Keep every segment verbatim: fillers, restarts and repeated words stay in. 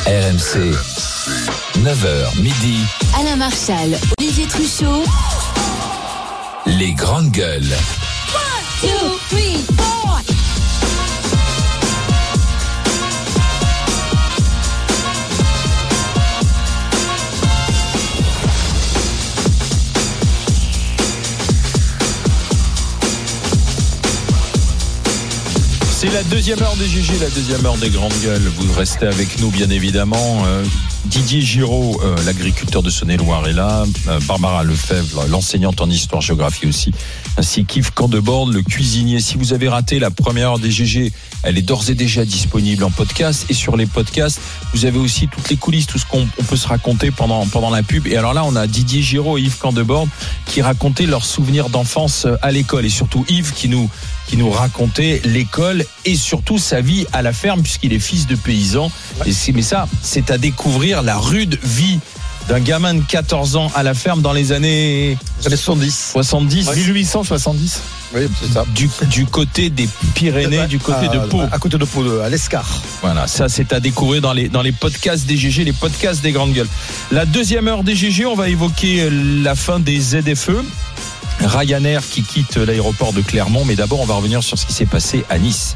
R M C, neuf heures midi. Alain Marchal, Olivier Truchot. Les grandes gueules. one, two, three, four. C'est la deuxième heure des G G, la deuxième heure des grandes gueules. Vous restez avec nous, bien évidemment. Euh, Didier Giraud, euh, l'agriculteur de Saône-et-Loire, est là. Euh, Barbara Lefebvre, l'enseignante en histoire-géographie aussi. Ainsi qu'Yves Candebord, le cuisinier. Si vous avez raté la première heure des G G, elle est d'ores et déjà disponible en podcast. Et sur les podcasts, vous avez aussi toutes les coulisses, tout ce qu'on on peut se raconter pendant, pendant la pub. Et alors là, on a Didier Giraud et Yves Candebord qui racontaient leurs souvenirs d'enfance à l'école. Et surtout Yves qui nous... qui nous racontait l'école et surtout sa vie à la ferme puisqu'il est fils de paysan. Et c'est, mais ça, c'est à découvrir la rude vie d'un gamin de quatorze ans à la ferme dans les années soixante-dix. soixante-dix. mille huit cent soixante-dix. Oui, c'est ça. Du, du côté des Pyrénées, du côté à, de Pau. À côté de Pau, à l'Escar. Voilà, ça c'est à découvrir dans les, dans les podcasts des G G, les podcasts des grandes gueules. La deuxième heure des G G, on va évoquer la fin des Z F E. Ryanair qui quitte l'aéroport de Clermont, mais d'abord on va revenir sur ce qui s'est passé à Nice.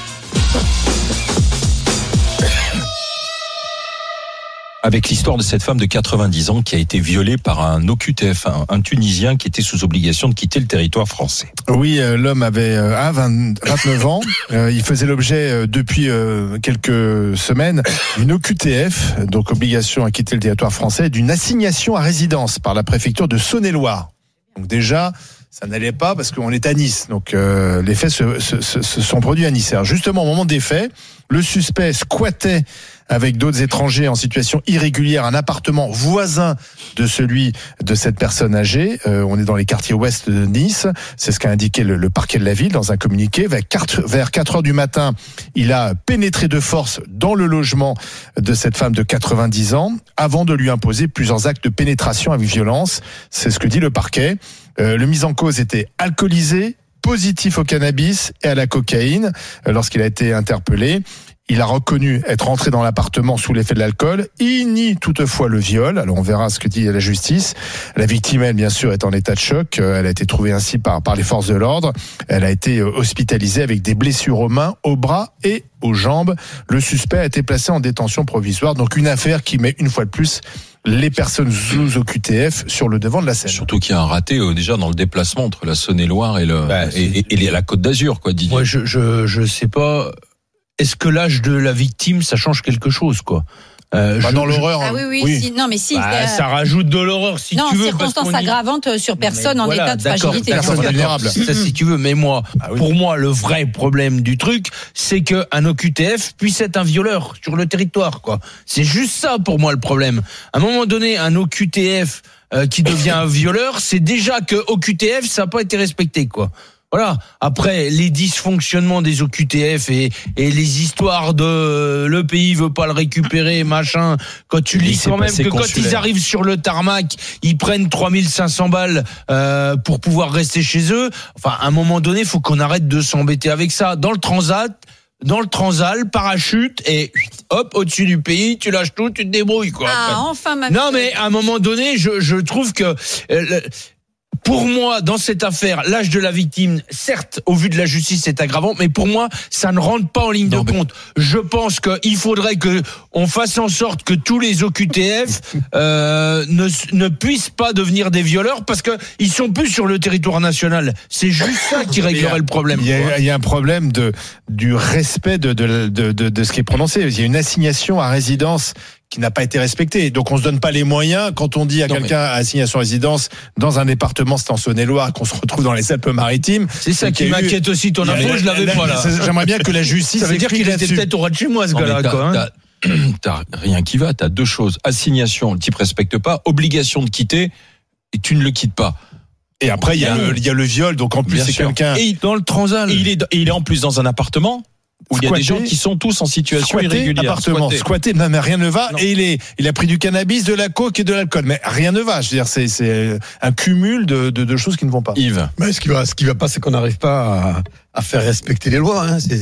Avec l'histoire de cette femme de quatre-vingt-dix ans qui a été violée par un O Q T F, un, un Tunisien qui était sous obligation de quitter le territoire français. Oui, euh, l'homme avait euh, ah, vingt, vingt-neuf ans. Euh, il faisait l'objet euh, depuis euh, quelques semaines d'une O Q T F, donc obligation à quitter le territoire français, d'une assignation à résidence par la préfecture de Saône-et-Loire. Donc déjà, ça n'allait pas parce qu'on est à Nice. Donc euh, les faits se, se, se, se sont produits à Nice. Alors justement, au moment des faits, le suspect squattait avec d'autres étrangers en situation irrégulière un appartement voisin de celui de cette personne âgée. Euh, on est dans les quartiers ouest de Nice. C'est ce qu'a indiqué le, le parquet de la ville dans un communiqué. Vers quatre, vers quatre heures du matin, il a pénétré de force dans le logement de cette femme de quatre-vingt-dix ans avant de lui imposer plusieurs actes de pénétration avec violence. C'est ce que dit le parquet. Euh, le mis en cause était alcoolisé, positif au cannabis et à la cocaïne euh, lorsqu'il a été interpellé. Il a reconnu être entré dans l'appartement sous l'effet de l'alcool. Il nie toutefois le viol. Alors on verra ce que dit la justice. La victime, elle, bien sûr, est en état de choc. Elle a été trouvée ainsi par, par les forces de l'ordre. Elle a été hospitalisée avec des blessures aux mains, aux bras et aux jambes. Le suspect a été placé en détention provisoire. Donc une affaire qui met une fois de plus les personnes sous O Q T F sur le devant de la scène. Surtout qu'il y a un raté euh, déjà dans le déplacement entre la Saône-et-Loire et, le, bah, et, et, et la Côte d'Azur, quoi, Didier. Moi, je, je, je sais pas. Est-ce que l'âge de la victime, ça change quelque chose, quoi? Euh, bah, je, dans l'horreur. Ah oui, oui, oui. Si, non, mais si. Bah, euh, ça rajoute de l'horreur, si non, tu veux. Non, circonstances aggravantes sur personne en voilà, état de d'accord, fragilité. Personne vulnérable. Ça, si tu veux. Mais moi, ah, oui. Pour moi, le vrai problème du truc, c'est qu'un O Q T F puisse être un violeur sur le territoire, quoi. C'est juste ça, pour moi, le problème. À un moment donné, un O Q T F euh, qui devient un violeur, c'est déjà que O Q T F, ça n'a pas été respecté, quoi. Voilà. Après, les dysfonctionnements des O Q T F et, et les histoires de le pays veut pas le récupérer, machin. Quand tu lis quand même que quand ils arrivent sur le tarmac, ils prennent trois mille cinq cents balles euh, pour pouvoir rester chez eux. Enfin, à un moment donné, faut qu'on arrête de s'embêter avec ça. Dans le transat, dans le transal, parachute et hop, au-dessus du pays, tu lâches tout, tu te débrouilles, quoi. Ah, après. Enfin, ma Non, mais à un moment donné, je, je trouve que euh, pour moi, dans cette affaire, l'âge de la victime, certes, au vu de la justice, c'est aggravant, mais pour moi, ça ne rentre pas en ligne non, de compte. Je pense qu'il faudrait que on fasse en sorte que tous les O Q T F euh, ne, ne puissent pas devenir des violeurs parce que ils sont plus sur le territoire national. C'est juste ça qui réglerait le problème. Il y a, il y a un problème de du respect de de, de de de ce qui est prononcé. Il y a une assignation à résidence qui n'a pas été respecté. Donc on se donne pas les moyens quand on dit à non, quelqu'un mais... assignation à résidence dans un département, c'est en Saône-et-Loire, qu'on se retrouve dans les Alpes-Maritimes. C'est ça qui m'inquiète eu... aussi ton info, je l'avais la, pas là. J'aimerais bien que la justice. Ça veut dire qu'il était peut-être au ras de chez moi ce non, gars-là, quoi. Hein. T'as, t'as rien qui va, t'as deux choses. Assignation, le type respecte pas, obligation de quitter, et tu ne le quittes pas. Et après, il y a le, il y a le viol, donc en plus, bien c'est sûr. Quelqu'un. Et dans le transal. Et il est, il est en plus dans un appartement où squatter, il y a des gens qui sont tous en situation squatter, irrégulière. Appartement, squatter, non, mais rien ne va. Non. Et il est, il a pris du cannabis, de la coke et de l'alcool. Mais rien ne va. Je veux dire, c'est, c'est un cumul de, de, de choses qui ne vont pas. Yves. Mais ce qui va, ce qui va pas, c'est qu'on n'arrive pas à, à faire respecter les lois, hein. C'est,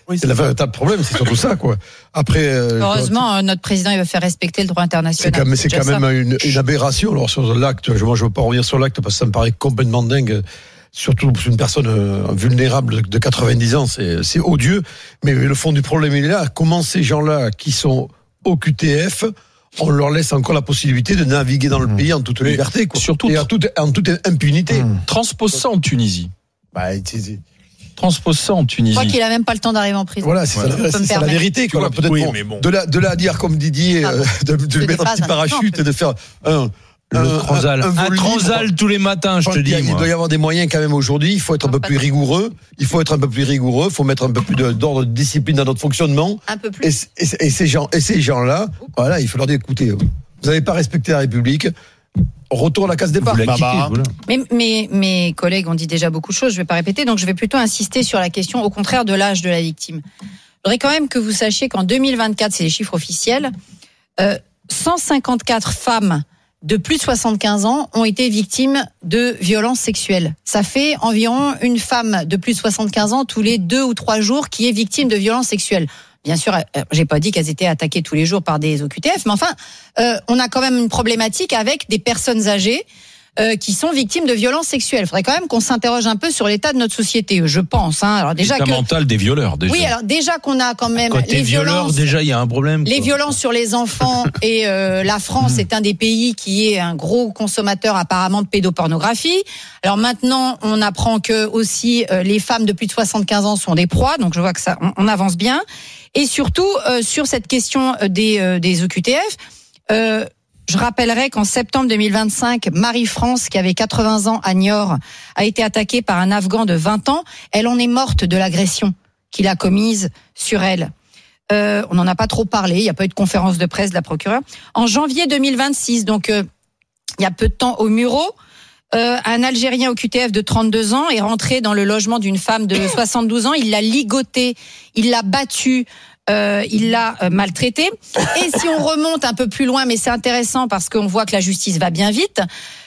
Oui, c'est le véritable problème, c'est surtout ça, quoi. Après, euh, heureusement, quand... notre président, il veut faire respecter le droit international. C'est quand même, c'est quand même une, une aberration. Alors, sur l'acte, moi, je ne veux pas revenir sur l'acte parce que ça me paraît complètement dingue. Surtout pour une personne vulnérable de quatre-vingt-dix ans, c'est, c'est odieux. Mais le fond du problème, il est là. Comment ces gens-là qui sont au Q T F, on leur laisse encore la possibilité de naviguer dans le pays en toute liberté, quoi. Surtout et en toute, en toute impunité. Mmh. Transpose ça en Tunisie. Bah, c'est, c'est... Transpose ça en Tunisie. Je crois qu'il a même pas le temps d'arriver en prison. Voilà, c'est, ouais. ça, c'est, c'est la vérité, quoi. Peut-être oui, bon, mais bon. De là, de là à dire comme Didier, ah bon. euh, de, de mettre un petit parachute et de faire un. Le un, transal. Un, un, un transal tous les matins, je te dis. Il, il doit y avoir des moyens quand même aujourd'hui. Il faut être un peu plus rigoureux. Il faut être un peu plus rigoureux. Il faut mettre un peu plus de, d'ordre, de discipline dans notre fonctionnement. Un peu plus. Et, et, et ces gens, et ces gens-là, voilà, il faut leur dire, écoutez, vous n'avez pas respecté la République. Retour à la case départ. Bah bah. Mais, mais mes collègues ont dit déjà beaucoup de choses. Je ne vais pas répéter. Donc je vais plutôt insister sur la question, au contraire, de l'âge de la victime. Je voudrais quand même que vous sachiez qu'en deux mille vingt-quatre, c'est les chiffres officiels, euh, cent cinquante-quatre femmes de plus de soixante-quinze ans ont été victimes de violences sexuelles. Ça fait environ une femme de plus de soixante-quinze ans tous les deux ou trois jours qui est victime de violences sexuelles. Bien sûr, j'ai pas dit qu'elles étaient attaquées tous les jours par des O Q T F, mais enfin, euh, on a quand même une problématique avec des personnes âgées euh, qui sont victimes de violences sexuelles. Il faudrait quand même qu'on s'interroge un peu sur l'état de notre société, je pense. Hein. Alors déjà l'état que... mental des violeurs, déjà. Oui, alors déjà qu'on a quand même Côté les violeurs, violences. déjà, il y a un problème. Les quoi. violences sur les enfants et euh, la France mmh. est un des pays qui est un gros consommateur apparemment de pédopornographie. Alors maintenant, on apprend que aussi euh, les femmes de plus de soixante-quinze ans sont des proies, donc je vois que ça, on, on avance bien. Et surtout euh, sur cette question des euh, des O Q T F. Euh, Je rappellerai qu'en septembre deux mille vingt-cinq, Marie-France, qui avait quatre-vingts ans à Niort, a été attaquée par un Afghan de vingt ans. Elle en est morte de l'agression qu'il a commise sur elle. Euh, on n'en a pas trop parlé, il n'y a pas eu de conférence de presse de la procureure. En janvier deux mille vingt-six, donc euh, il y a peu de temps au Mureau, euh, un Algérien au Q T F de trente-deux ans est rentré dans le logement d'une femme de soixante-douze ans. Il l'a ligotée, il l'a battue. Euh, il l'a euh, maltraité. Et si on remonte un peu plus loin, mais c'est intéressant parce qu'on voit que la justice va bien vite,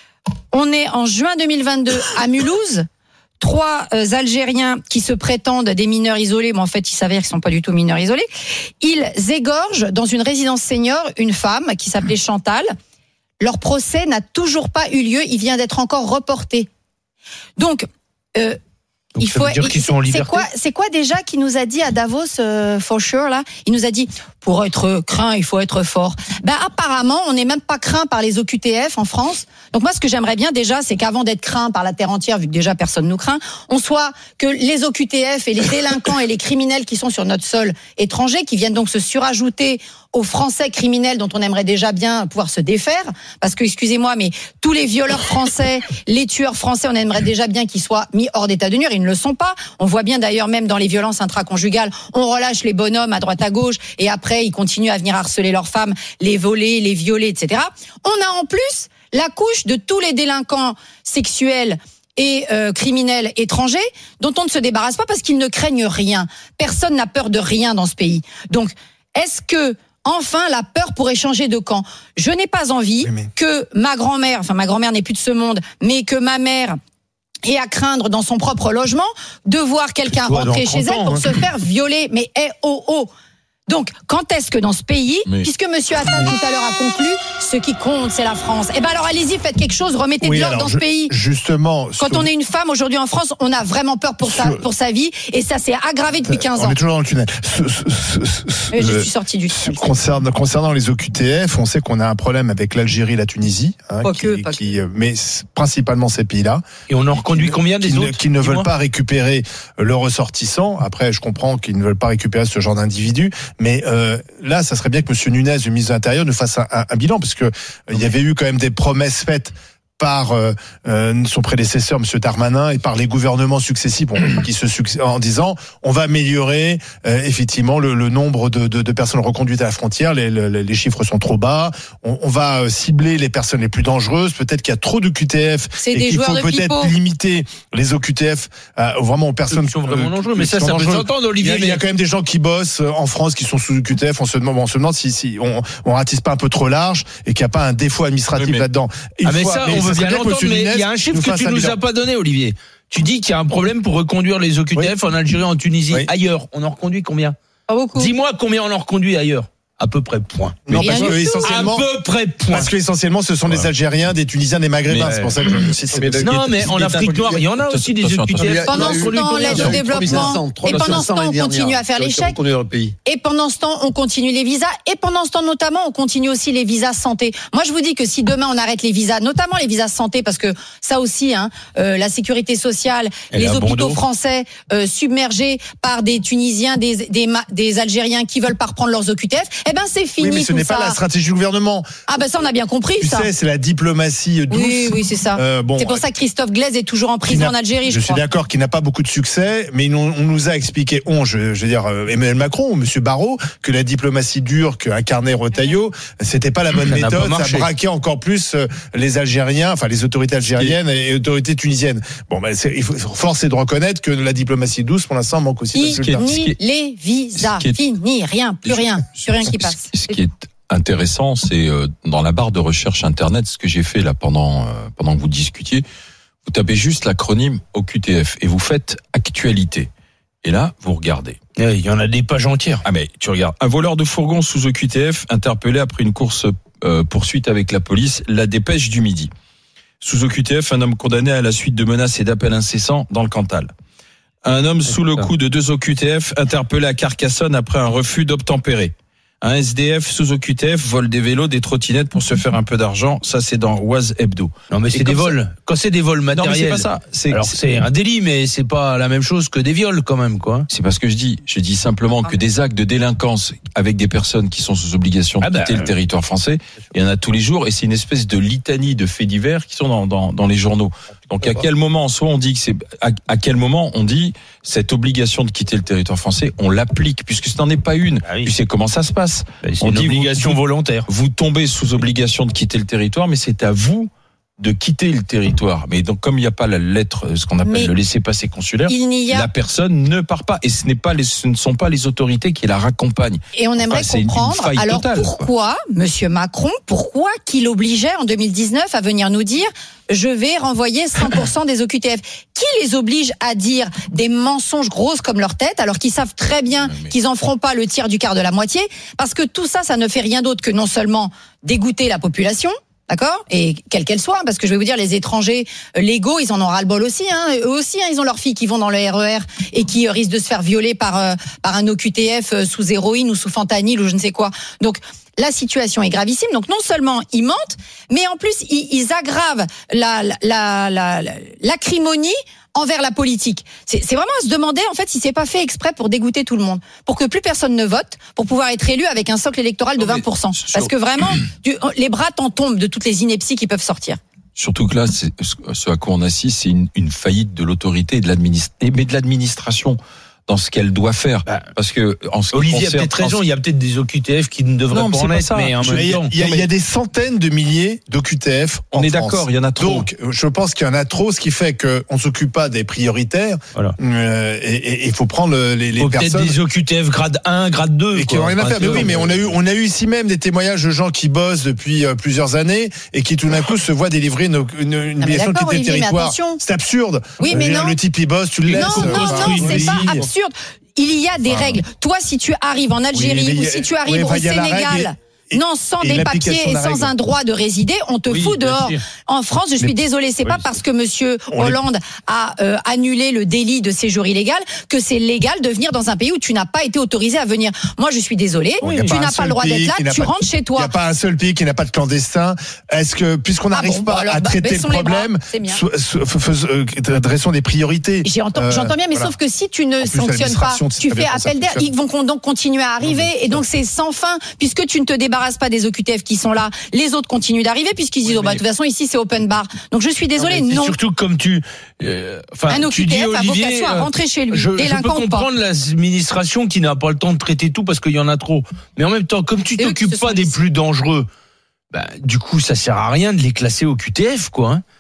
on est en juin deux mille vingt-deux à Mulhouse. Trois euh, Algériens qui se prétendent des mineurs isolés, mais en fait, il s'avère qu'ils sont pas du tout mineurs isolés. Ils égorgent dans une résidence senior une femme qui s'appelait Chantal. Leur procès n'a toujours pas eu lieu. Il vient d'être encore reporté. Donc, euh, Donc, il ça faut veut dire qu'ils sont en liberté. C'est quoi, c'est quoi déjà qui nous a dit à Davos, euh, for sure là, il nous a dit pour être craint, il faut être fort. Ben apparemment, on n'est même pas craint par les O Q T F en France. Donc moi, ce que j'aimerais bien déjà, c'est qu'avant d'être craint par la terre entière, vu que déjà personne nous craint, on soit que les O Q T F et les délinquants et les criminels qui sont sur notre sol étranger, qui viennent donc se surajouter aux Français criminels dont on aimerait déjà bien pouvoir se défaire, parce que excusez-moi, mais tous les violeurs français, les tueurs français, on aimerait déjà bien qu'ils soient mis hors d'état de nuire. Ils ne le sont pas. On voit bien d'ailleurs même dans les violences intraconjugales, on relâche les bonhommes à droite à gauche et après ils continuent à venir harceler leurs femmes, les voler, les violer, et cetera. On a en plus la couche de tous les délinquants sexuels et euh, criminels étrangers dont on ne se débarrasse pas parce qu'ils ne craignent rien. Personne n'a peur de rien dans ce pays. Donc, est-ce que enfin, la peur pourrait changer de camp? Je n'ai pas envie oui, mais... que ma grand-mère, enfin ma grand-mère n'est plus de ce monde, mais que ma mère ait à craindre dans son propre logement de voir quelqu'un rentrer chez elle pour hein. se faire violer. Mais eh oh oh. Donc, quand est-ce que dans ce pays, mais... puisque Monsieur Attal tout à l'heure a conclu, ce qui compte, c'est la France. Eh ben alors, allez-y, faites quelque chose, remettez oui, de l'ordre dans je, ce pays. Justement. Quand sur... on est une femme aujourd'hui en France, on a vraiment peur pour sur... sa pour sa vie, et ça s'est aggravé depuis quinze ans. On est toujours dans le tunnel. Ce, ce, ce, ce, je suis sorti du tunnel. Concernant, concernant les O Q T F, on sait qu'on a un problème avec l'Algérie et la Tunisie, hein, pas qui, que, pas qui, que. mais principalement ces pays-là. Et on en reconduit combien des qui autres ne, Qui ne veulent pas récupérer leurs ressortissants. Après, je comprends qu'ils ne veulent pas récupérer ce genre d'individus, mais euh, là, ça serait bien que M. Nunez, le ministre de l'Intérieur, nous fasse un, un, un bilan, parce que euh, il y avait eu quand même des promesses faites par euh, euh, son prédécesseur, M. Darmanin, et par les gouvernements successifs bon, qui se succèdent en disant on va améliorer euh, effectivement le, le nombre de, de, de personnes reconduites à la frontière. Les, les, les chiffres sont trop bas. On, on va cibler les personnes les plus dangereuses. Peut-être qu'il y a trop de Q T F c'est et des qu'il faut de peut-être pipeau. limiter les O Q T F euh, vraiment aux personnes qui sont vraiment euh, dangereuses. Mais ça, ça peut s'entendre, Olivier. Il y, a, il y a quand même des gens qui bossent en France qui sont sous Q T F. On se demande, on se demande si, si on, on ratisse pas un peu trop large et qu'il n'y a pas un défaut administratif oui, mais... là-dedans. Une ah mais fois, ça, mais on veut bien l'entendre, mais il y a un chiffre que tu nous as pas donné, Olivier. Tu dis qu'il y a un problème pour reconduire les O Q T F oui. en Algérie, en Tunisie, oui. ailleurs. On en reconduit combien? Pas beaucoup. Dis-moi combien on en reconduit ailleurs. À peu près point. Non, parce que essentiellement, à peu près point. Parce que essentiellement, ce sont des Algériens, des Tunisiens, des Maghrébins. Mais c'est pour ça que je c'est, c'est, Non, mais en Afrique noire, il y en a aussi des O Q T F. Pendant ce temps, l'aide au développement. Et pendant ce temps, on continue à faire les chèques. Et pendant ce temps, on continue les visas. Et pendant ce temps, notamment, on continue aussi les visas santé. Moi, je vous dis que si demain on arrête les visas, notamment les visas santé, parce que ça aussi, hein, euh, la sécurité sociale, les hôpitaux français euh, submergés par des Tunisiens, des, des, des Algériens qui veulent pas reprendre leurs O Q T F, eh ben c'est fini. Oui, ce n'est pas ça. La stratégie du gouvernement. Ah ben ça on a bien compris tu ça. Tu sais, c'est la diplomatie douce. Oui, oui, c'est ça. Euh, bon, c'est pour ça que Christophe Glaise est toujours en prison en Algérie, je, je crois. suis d'accord qu'il n'a pas beaucoup de succès, mais on, on nous a expliqué, on, je, je veux dire Emmanuel Macron ou Monsieur Barrot, que la diplomatie dure qu'incarnait Retailleau, c'était pas la bonne ça méthode, ça braquait encore plus les Algériens, enfin les autorités algériennes et les autorités tunisiennes. Bon, ben c'est, il faut force est de reconnaître que la diplomatie douce, pour l'instant, manque aussi de résultats. Fini les visas, fini, rien, plus rien, plus rien qui passe. Ce qui est intéressant, c'est euh, dans la barre de recherche internet, ce que j'ai fait là pendant euh, pendant que vous discutiez, vous tapez juste l'acronyme O Q T F et vous faites actualité. Et là, vous regardez. Il y en a des pages entières. Ah mais tu regardes. Un voleur de fourgon sous O Q T F interpellé après une course euh, poursuite avec la police. La Dépêche du Midi. Sous O Q T F, un homme condamné à la suite de menaces et d'appels incessants dans le Cantal. Un homme sous le coup de deux O Q T F interpellé à Carcassonne après un refus d'obtempérer. Un S D F sous O Q T F vole des vélos, des trottinettes pour se faire un peu d'argent. Ça, c'est dans Oise Hebdo. Non, mais c'est des vols. Ça... Quand c'est des vols matériels. Non, mais c'est pas ça. C'est, alors, c'est... c'est un délit, mais c'est pas la même chose que des viols, quand même, quoi. C'est pas ce que je dis. Je dis simplement que des actes de délinquance avec des personnes qui sont sous obligation de ah bah, quitter euh... le territoire français, il y en a tous les jours et c'est une espèce de litanie de faits divers qui sont dans, dans, dans les journaux. Donc, à quel moment, soit on dit que c'est, à, à quel moment on dit cette obligation de quitter le territoire français, on l'applique, puisque ce n'en est pas une. Ah oui. Tu sais comment ça se passe. Ben, c'est on une dit obligation vous, volontaire. Vous tombez sous obligation de quitter le territoire, mais c'est à vous de quitter le territoire. Mais donc, comme il n'y a pas la lettre, ce qu'on appelle mais le laissez-passer consulaire, a... la personne ne part pas. Et ce n'est pas les, ce ne sont pas les autorités qui la raccompagnent. Et on aimerait enfin, comprendre, alors totale, pourquoi, quoi. Monsieur Macron, pourquoi qu'il obligeait en deux mille dix-neuf à venir nous dire je vais renvoyer cent pour cent des O Q T F. Qui les oblige à dire des mensonges grosses comme leur tête, alors qu'ils savent très bien mais... qu'ils en feront pas le tiers du quart de la moitié, parce que tout ça, ça ne fait rien d'autre que non seulement dégoûter la population, d'accord, et quelle qu'elle soit, parce que je vais vous dire, les étrangers légaux, ils en ont ras-le-bol aussi, hein. Eux aussi, hein, ils ont leurs filles qui vont dans le R E R et qui euh, risquent de se faire violer par euh, par un O Q T F euh, sous héroïne ou sous fentanyl ou je ne sais quoi. Donc la situation est gravissime. Donc non seulement ils mentent, mais en plus ils, ils aggravent la la la, la, la l'acrimonie envers la politique. C'est, c'est vraiment à se demander en fait si c'est pas fait exprès pour dégoûter tout le monde, pour que plus personne ne vote, pour pouvoir être élu avec un socle électoral de vingt pour cent. Parce que vraiment, du, les bras t'en tombent de toutes les inepties qui peuvent sortir. Surtout que là, c'est, ce à quoi on assiste, c'est une, une faillite de l'autorité et de l'administration, mais de l'administration dans ce qu'elle doit faire. Bah, parce que en ce Olivier a peut-être raison, il y a peut-être des O Q T F qui ne devraient non, pas en être, mais en je, même il, y a, temps. Il y, a, il y a des centaines de milliers d'O Q T F en On est France. d'accord, il y en a trop. Donc, je pense qu'il y en a trop, ce qui fait qu'on ne s'occupe pas des prioritaires. Voilà. Euh, et il faut prendre les, les faut personnes. Peut-être des O Q T F grade un, grade deux. Et qui n'ont rien à faire. Mais oui, mais on a eu, on a eu ici même des témoignages de gens qui bossent depuis euh, plusieurs années et qui tout d'un coup se voient délivrer une, une, une obligation de quitter le territoire. C'est absurde. Oui, mais non. Le type, il bosse, tu le laisses. Non, non, non, c'est pas absurde. Il y a des règles. Toi, si tu arrives en Algérie oui, ou si tu arrives oui, au Sénégal, non, sans des papiers et sans un droit de résider, on te oui, fout dehors. En France, je suis mais, désolée, c'est oui, pas parce que Monsieur Hollande est... a euh, annulé le délit de séjour illégal que c'est légal de venir dans un pays où tu n'as pas été autorisé à venir. Moi, je suis désolée, oui, tu n'as pas le droit d'être là, tu rentres chez toi. Il n'y a pas un seul pays qui n'a pas de clandestin. Est-ce que, puisqu'on n'arrive ah bon, pas alors, à traiter le problème, dressons des priorités. J'entends, euh, j'entends bien, mais voilà. Sauf que si tu ne sanctionnes pas, tu fais appel d'air, ils vont donc continuer à arriver, et donc c'est sans fin, puisque tu ne te débarrasses pas des O Q T F qui sont là, les autres continuent d'arriver puisqu'ils disent oui, oh bah de toute façon ici c'est open bar. Donc je suis désolée, non. non. Surtout comme tu, euh, enfin un O Q T F tu dis, a Olivier, vocation à rentrer chez lui. Je, je peux comprendre l'administration qui n'a pas le temps de traiter tout parce qu'il y en a trop. Mais en même temps, comme tu t'occupes pas des plus dangereux, bah du coup ça sert à rien de les classer au Q T F quoi. Hein.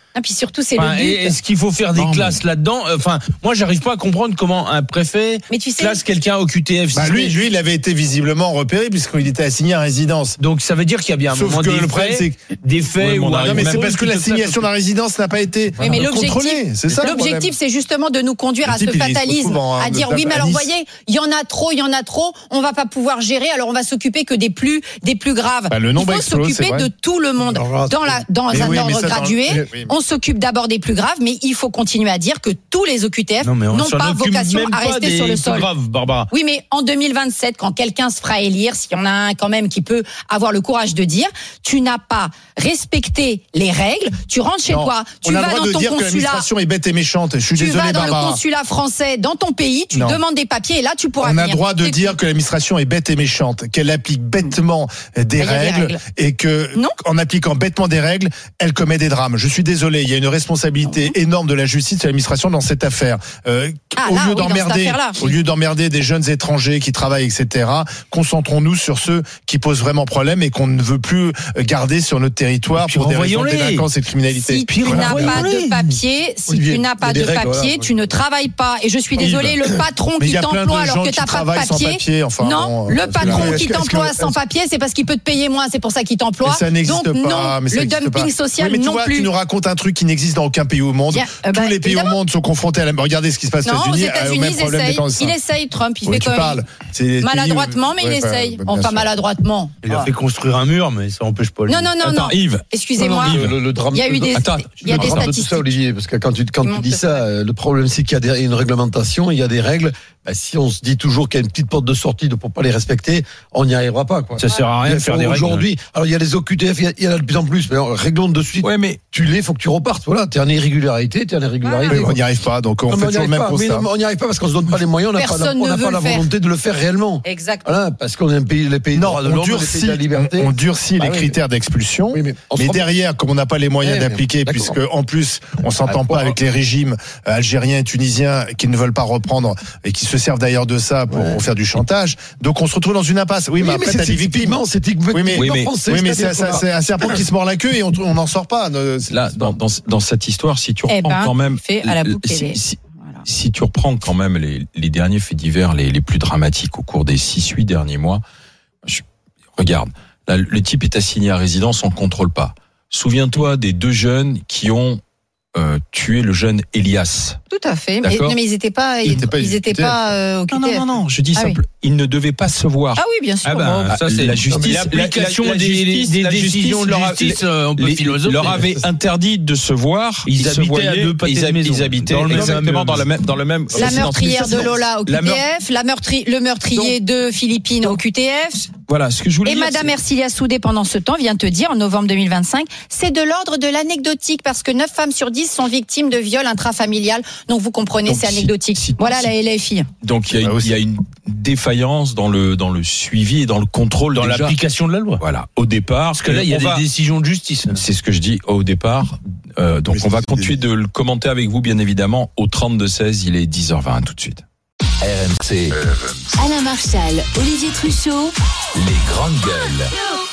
Et puis surtout, c'est Enfin, le but. est-ce qu'il faut faire des Non, classes là-dedans? Enfin, moi, j'arrive pas à comprendre comment un préfet Mais tu sais, classe quelqu'un au Q T F. Bah lui, lui, il avait été visiblement repéré puisqu'il était assigné à résidence. Donc ça veut dire qu'il y a bien un Sauf moment que des le problème, faits, c'est des faits Ouais, mais on ou un- arrive Non, mais c'est même parce que qui te l'assignation tape. à résidence n'a pas été Oui, mais l'objectif- contrôlée. C'est ça le problème. l'objectif, c'est justement de nous conduire Le à ce type, il est trop fatalisme, souvent, hein, à de dire tape oui, mais à alors, vous Nice. voyez, il y en a trop, il y en a trop, on va pas pouvoir gérer, alors on va s'occuper que des plus, des plus graves. Bah, le il nombre faut explose, c'est s'occuper vrai. de tout le monde. Alors, Dans la, dans Mais un oui, mais ordre ça, dans- gradué, oui, oui. on s'occupe d'abord des plus graves, mais il faut continuer à dire que tous les O Q T F Non, mais on n'ont s'en pas occupe vocation même à pas rester des sur le plus sol. graves, Barbara. Oui, mais en deux mille vingt-sept, quand quelqu'un se fera élire, s'il y en a un quand même qui peut avoir le courage de dire, tu n'as pas respecté les règles, tu rentres chez Non, toi, tu on a vas le droit dans de ton dire que consulat, l'administration est bête et méchante. Je suis tu désolé, vas dans Barbara. le consulat français, dans ton pays, tu Non. demandes des papiers et là tu pourras On a venir. le droit de C'est dire que l'administration est bête et méchante, qu'elle applique bêtement des il y a des règles, règles. et que, Non. en appliquant bêtement des règles, elle commet des drames. Je suis désolé, il y a une responsabilité énorme de la justice et de l'administration dans cette affaire. Euh, Ah, au là, lieu oui, dans cette d'emmerder, affaire-là. au lieu d'emmerder des jeunes étrangers qui travaillent, et cetera, concentrons-nous sur ceux qui posent vraiment problème et qu'on ne veut plus garder sur notre territoire Et puis pour des raisons de renvoyons-les. délinquance et de criminalité. Si tu Voilà. n'as pas de papier, si Olivier, tu n'as il y a pas des de règles, papier, voilà. tu ne travailles pas. Et je suis Yves. désolée, le patron Mais il qui y a plein de t'emploie alors gens que qui t'as pas de travaillent sans papier. papier, enfin, non, bon, le euh, patron c'est- qui est-ce que- t'emploie est-ce que- sans papier, c'est parce qu'il peut te payer moins, c'est pour ça qu'il t'emploie. Mais ça n'existe Donc pas. non, mais ça le n'existe dumping pas. social Oui, mais tu non vois, plus. tu nous racontes un truc qui n'existe dans aucun pays au monde. Bien, euh, Tous bah, les pays évidemment. au monde sont confrontés à la. Regardez ce qui se passe aux Non, aux États-Unis, au États-Unis, même ils problème essayent. des cancers. Il essaye, Trump. Il Oui, fait tu quand même. parles. C'est les pays- Maladroitement, mais Ouais, il bah, essaye. bah, bien Enfin, sûr. maladroitement. Il a Ah. fait construire un mur, mais ça empêche pas le. Non, non, non, Attends, non. Yves. Excusez-moi. Le, le- le drame, Il y a eu le- des, Attends, il y a le des drame de tout statistiques. ça, Olivier, parce que quand tu, quand Ils tu montent dis le ça, euh, le problème c'est qu'il y a des- une réglementation, il y a des règles. Bah, si on se dit toujours qu'il y a une petite porte de sortie de, pour pas les respecter, on n'y arrivera pas. Quoi. Ça sert à rien de faire des règles. Aujourd'hui, alors il y a les O Q T F, il y a- il y en a de plus en plus, mais alors, réglons de suite. Ouais, mais Tu l'es, faut que tu repartes. Voilà, t'es en irrégularité, t'es en irrégularité. Oui, on n'y arrive pas, donc on Non, mais fait on n'y toujours le arrive même pas. Mais constat. non, on n'y arrive pas parce qu'on se donne pas les moyens, on n'a pas, la- Personne on ne n'a veut pas le la faire. volonté de le faire réellement. Exactement. Voilà, parce qu'on est un pays, les pays de Non, droit de on l'homme, les pays durcit, de la liberté. on, on durcit Bah les oui. critères d'expulsion. Oui, mais on se mais rend- derrière, comme on n'a pas les moyens Ouais, mais- d'appliquer, d'accord. puisque en plus on s'entend Ah, pas bon. avec les régimes euh, algériens et tunisiens qui ne veulent pas reprendre et qui se servent d'ailleurs de ça pour, Ouais. pour faire du chantage, donc on se retrouve dans une impasse. Oui, mais après c'est t'as des victimes. typiquement, c'est typiquement Oui, mais- Oui, mais- français. Oui, mais c'est-à-dire c'est qu'on a- c'est un serpent qui se mord la queue et on on n'en sort pas. Ne- c'est- là, dans, dans, dans cette histoire, si tu Eh reprends ben, quand même. fait à la boucle si, ailée. si- Voilà. si tu reprends quand même les, les derniers faits divers, les, les plus dramatiques au cours des six huit derniers mois, je- regarde, là, le type est assigné à résidence, on ne contrôle pas. Souviens-toi des deux jeunes qui ont euh, tué le jeune Elias. Tout à fait. Mais, D'accord. non, mais ils n'étaient pas, Ils ils étaient pas ils étaient U Q T F. pas euh, au Q Non, T F. non, non, non, je dis Ah simple, ils ne devaient pas se voir. Ah oui, bien sûr. Ah ben, Ah, ça c'est la justice- l'application la- la des, justice- des la décisions justice de leur a- justice euh, un peu Les- philosophiques. leur avait interdit de se voir. Ils se habitaient voyaient, à deux pâtés ils, de hab- maison. ils habitaient Dans le même exactement immeuble. dans, la même, dans le même. La résidence. meurtrière de Lola au La Q T meurtre- F, la meurtri- le meurtrier de Philippines au Q T F. Voilà, ce que je voulais Et dire. Madame c'est- Ercilia Soudé, pendant ce temps, vient te dire, en novembre deux mille vingt-cinq, c'est de l'ordre de l'anecdotique, parce que neuf femmes sur dix sont victimes de viol intrafamilial. Donc vous comprenez, Donc, c'est si- anecdotique. si- Voilà si- la L F I. Donc il y, a Bah une- aussi. il y a une défaillance dans le dans le suivi et dans le contrôle dans déjà. l'application de la loi. Voilà, au départ, Parce que là, il y a on des va- décisions de justice. C'est ce que je dis au départ. Euh, donc Mais on va c'est- continuer de le commenter avec vous, bien évidemment, au trente-deux seize. Il est dix heures vingt tout de suite. R M C, Alain Marchal, Olivier Truchot. les grandes gueules.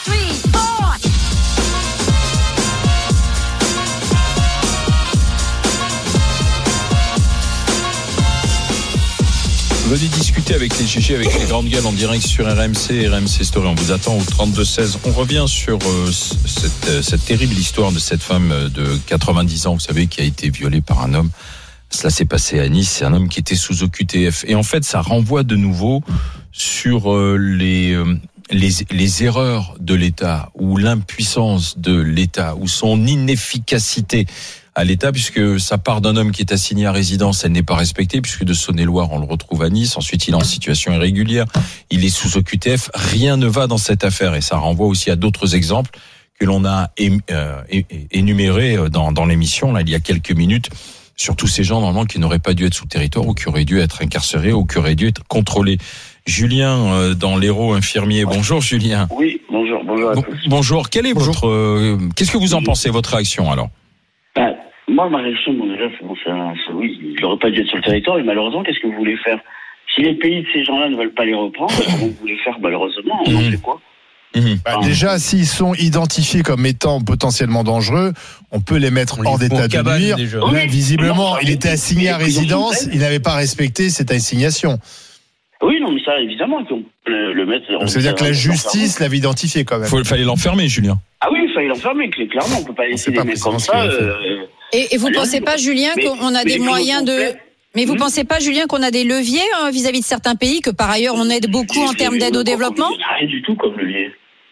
Venez discuter avec les G G, avec les grandes gueules en direct sur R M C, R M C Story. On vous attend au trente-deux seize. On revient sur euh, cette, euh, cette terrible histoire de cette femme de quatre-vingt-dix ans, vous savez, qui a été violée par un homme. Cela s'est passé à Nice. C'est un homme qui était sous O Q T F. Et en fait, ça renvoie de nouveau sur euh, les, euh, les, les erreurs de l'État ou l'impuissance de l'État ou son inefficacité à l'État, puisque ça part d'un homme qui est assigné à résidence, elle n'est pas respectée, puisque de Saône-et-Loire, on le retrouve à Nice. Ensuite, il est en situation irrégulière, il est sous O Q T F. Rien ne va dans cette affaire, et ça renvoie aussi à d'autres exemples que l'on a é- euh, é- énumérés dans, dans l'émission, là, il y a quelques minutes, sur tous ces gens, normalement, qui n'auraient pas dû être sous territoire, ou qui auraient dû être incarcérés, ou qui auraient dû être contrôlés. Julien, euh, dans l'Hérault infirmier. Bonjour, Julien. Oui, bonjour, bonjour à Bon- tous. bonjour. Quel est Bonjour. votre, euh, qu'est-ce que vous en pensez, votre réaction, alors? Ben, moi, ma réaction, bon, déjà, c'est bon, c'est un- c'est- oui, il n'aurait pas dû être sur le territoire, mais malheureusement, qu'est-ce que vous voulez faire? Si les pays de ces gens-là ne veulent pas les reprendre, comment vous voulez faire, malheureusement, on en Mhm. fait quoi? Mmh. Bah, déjà, s'ils sont identifiés comme étant potentiellement dangereux, on peut les mettre On hors les fout en d'état de cabane, nuire. déjà. Là, Oui. visiblement, Non, il était assigné à mais- résidence, il n'avait pas respecté cette assignation. Oui, non, mais ça, évidemment, qu'on peut le, le mettre. Donc, c'est-à-dire que la justice l'avait identifié quand même. Il fallait l'enfermer, Julien. Ah oui, il fallait l'enfermer, clairement, on peut pas laisser sait des pas mecs comme précisément ça. ce qu'il a euh, Et, et vous Allez, pensez pas, Julien, mais- qu'on a mais des les moyens de... complets- Mais vous Hmm. pensez pas, Julien, qu'on a des leviers hein, vis-à-vis de certains pays, que par ailleurs on aide beaucoup en termes d'aide au développement? On n'a rien du tout comme levier.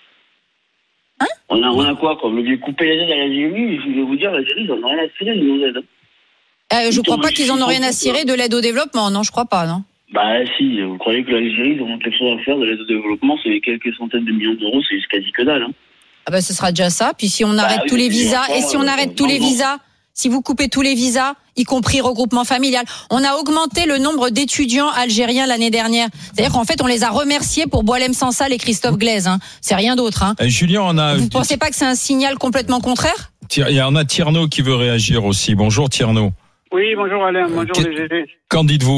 Hein on, a, on a quoi comme levier? Couper les aides à l'Algérie, je vais vous dire, l'Algérie, ils en ont rien à cirer de nos aides. euh, Je crois pas qu'ils en ont rien à cirer de l'aide au développement, non, je crois pas, non. Bah si, vous croyez que l'Algérie, ils ont quelque chose à faire de l'aide au développement, c'est quelques centaines de millions d'euros, c'est quasi que dalle. Hein. Ah ben, ce sera déjà ça. Puis si on arrête oui, tous les mais visas, encore, et si on euh, arrête tous les non, non. visas, si vous coupez tous les visas, y compris regroupement familial, on a augmenté le nombre d'étudiants algériens l'année dernière. C'est-à-dire qu'en fait, on les a remerciés pour Boualem Sansal et Christophe Glaise. Hein. C'est rien d'autre. Hein. Eh, Julien, on a. Vous pensez pas que c'est un signal complètement contraire? Il y en a Tierno qui veut réagir aussi. Bonjour Tierno. Oui, bonjour Alain, bonjour Qu'est- les G G. Qu'en dites-vous?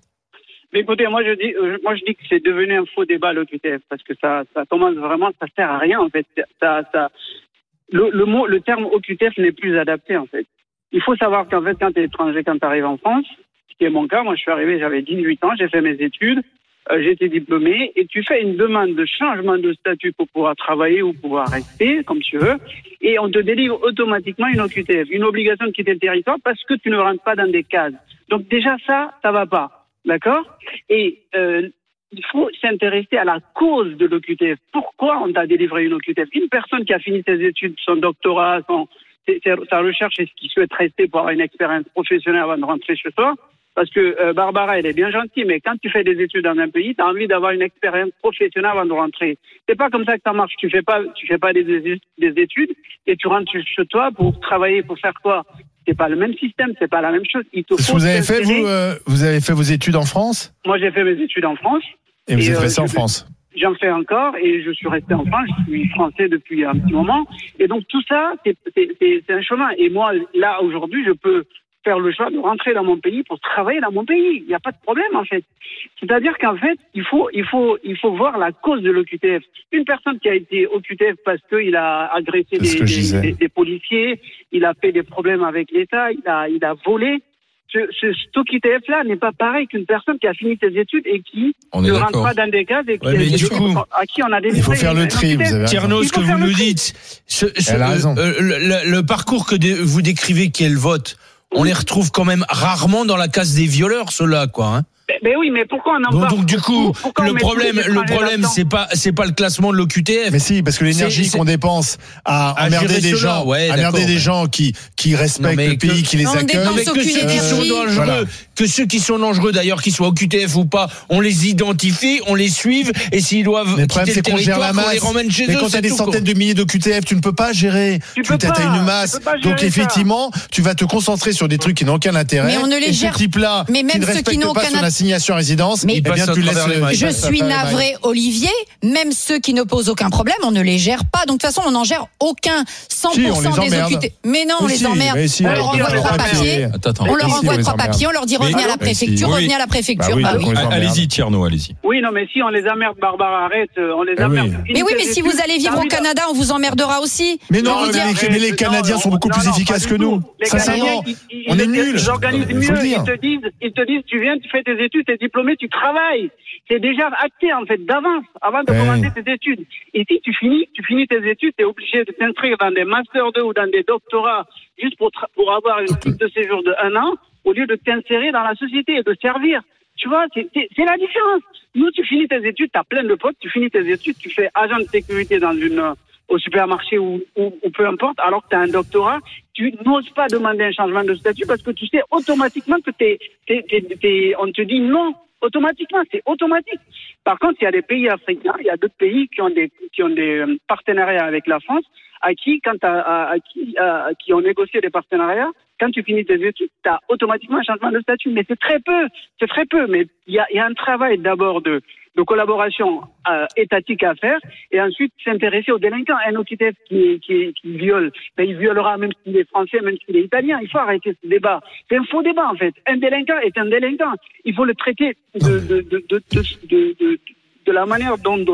Mais écoutez, moi je dis, euh, moi je dis que c'est devenu un faux débat l'O Q T F parce que ça, ça commence vraiment, ça sert à rien en fait. Ça, ça, le, le mot, le terme O Q T F n'est plus adapté en fait. Il faut savoir qu'en fait, quand tu es étranger, quand tu arrives en France, ce qui est mon cas, moi je suis arrivé, j'avais dix-huit ans, j'ai fait mes études, euh, j'ai été diplômé, et tu fais une demande de changement de statut pour pouvoir travailler ou pouvoir rester, comme tu veux, et on te délivre automatiquement une O Q T F, une obligation de quitter le territoire parce que tu ne rentres pas dans des cases. Donc déjà ça, ça va pas. D'accord? Et euh, il faut s'intéresser à la cause de l'O Q T F. Pourquoi on t'a délivré une O Q T F? Une personne qui a fini ses études, son doctorat, son, sa recherche et qui souhaite rester pour avoir une expérience professionnelle avant de rentrer chez soi, parce que euh, Barbara, elle est bien gentille, mais quand tu fais des études dans un pays, tu as envie d'avoir une expérience professionnelle avant de rentrer. C'est pas comme ça que ça marche. Tu fais pas, tu fais pas des, des études et tu rentres chez toi pour travailler, pour faire quoi? C'est pas le même système, c'est pas la même chose. Il te Ce que faut vous avez fait, s'insérer. vous, euh, vous avez fait vos études en France Moi, j'ai fait mes études en France. et vous Et, avez euh, fait ça en je- France. J'en fais encore et je suis resté en France. Je suis français depuis un petit moment. Et donc tout ça, c'est, c'est, c'est, c'est un chemin. Et moi, là, aujourd'hui, je peux faire le choix de rentrer dans mon pays pour travailler dans mon pays. Il n'y a pas de problème, en fait. C'est-à-dire qu'en fait, il faut, il faut, il faut voir la cause de l'O Q T F. Une personne qui a été O Q T F parce qu'il a agressé C'est ce des, que je des, disais. des, des policiers, il a fait des problèmes avec l'État, il a, il a volé. Ce, ce, cet O Q T F-là n'est pas pareil qu'une personne qui a fini ses études et qui On est ne rentre d'accord. pas dans des cases et qui Ouais, a mais été- du coup, à qui on a délivré Il faut faire une- le un tri, O Q T F. vous avez raison. Tierno, Il ce faut que faire vous le nous tri. dites, ce, ce- Elle a euh, raison. euh, le, le- le parcours que des- vous décrivez qui est le vote, on les retrouve quand même rarement dans la case des violeurs, ceux-là, quoi. Hein. Mais, mais oui, mais pourquoi on en Donc, parle? donc, du coup, Pourquoi on le met problème, tous les le étrangers problème, là-dedans c'est pas, c'est pas le classement de l'O Q T F. Mais si, parce que l'énergie C'est- c'est- qu'on dépense à À emmerder gérer des cela, gens, ouais, à emmerder d'accord, des mais- gens qui, qui respectent Non, mais le pays, que- qui les Non, on accueillent. dépense Mais que aucune ceux qui sont énergie. dangereux, Voilà. que ceux qui sont dangereux d'ailleurs, qu'ils soient au Q T F ou pas, on les identifie, on les suive, et s'ils doivent Mais le quitter problème, le c'est qu'on gère territoire, la on les masse. ramène chez Mais eux. quand tu as c'est des tout, quoi. centaines de milliers de Q T F, tu ne peux pas gérer. Tu Tu peux t'as pas, une tu masse. peux pas Donc, gérer ça. effectivement, tu vas te concentrer sur des trucs qui n'ont aucun intérêt. Mais on ne les et gère- ce type-là, mais même qui ne ceux qui respecte n'ont pas aucun son int- assignation à résidence, Mais- eh bien, Ils passent tu à laisses travers les le- mailles. Je ça passe suis à travers les mailles. navré, Olivier. Même ceux qui ne posent aucun problème, on ne les gère pas. Donc de toute façon, on n'en gère aucun. cent pour cent Si, on les des emmerde. O Q T F. Mais non, on Mais les si, emmerde. mais si, on on leur les envoie emmerde. trois Mais si. papiers. Attends, attends. On leur Mais si, envoie on les trois emmerde. papiers. On leur dit Mais- revenez à la Mais si. préfecture, Oui. revenez à la préfecture. Bah oui, Bah donc oui. on les emmerde. Allez-y, Tierno, allez-y. Oui, non, mais si on les emmerde, Barbara, arrête, euh, on les Eh emmerde. oui. Mais oui, mais si vous allez vivre au Canada, on vous emmerdera aussi. Mais Je non, veux mais dire- les, mais les Canadiens sont beaucoup plus efficaces que nous. Sincèrement, on est nuls. Ils organisent Il faut mieux. le dire. Ils te disent, ils te disent, tu viens, tu fais tes études, t'es diplômé, tu travailles. C'est déjà acté, en fait, d'avance, avant de Ouais. commencer tes études. Et si tu finis, tu finis tes études, t'es obligé de t'inscrire dans des Master deux ou dans des doctorats, juste pour, tra- pour avoir une titre de séjour de un an, au lieu de t'insérer dans la société et de servir. Tu vois, c'est, c'est, c'est la différence. Nous, tu finis tes études, t'as plein de potes, tu finis tes études, tu fais agent de sécurité dans une, euh, au supermarché ou, ou, ou peu importe, alors que tu as un doctorat, tu n'oses pas demander un changement de statut parce que tu sais automatiquement que t'es, t'es, t'es, t'es, on te dit non. Automatiquement, c'est automatique. Par contre, il y a des pays africains, il y a d'autres pays qui ont des, qui ont des euh, partenariats avec la France, à qui, quand à, à, à qui, à, à qui ont négocié des partenariats, quand tu finis tes études, tu as automatiquement un changement de statut. Mais c'est très peu, c'est très peu. Mais il y a, il y a un travail d'abord de, de collaboration euh, étatique à faire et ensuite s'intéresser aux délinquants. Un O Q T F qui, qui, qui viole, ben, il violera même s'il est français, même s'il est italien. Il faut arrêter ce débat. C'est un faux débat en fait. Un délinquant est un délinquant. Il faut le traiter de, de, de, de, de, de, de, de la manière dont, dont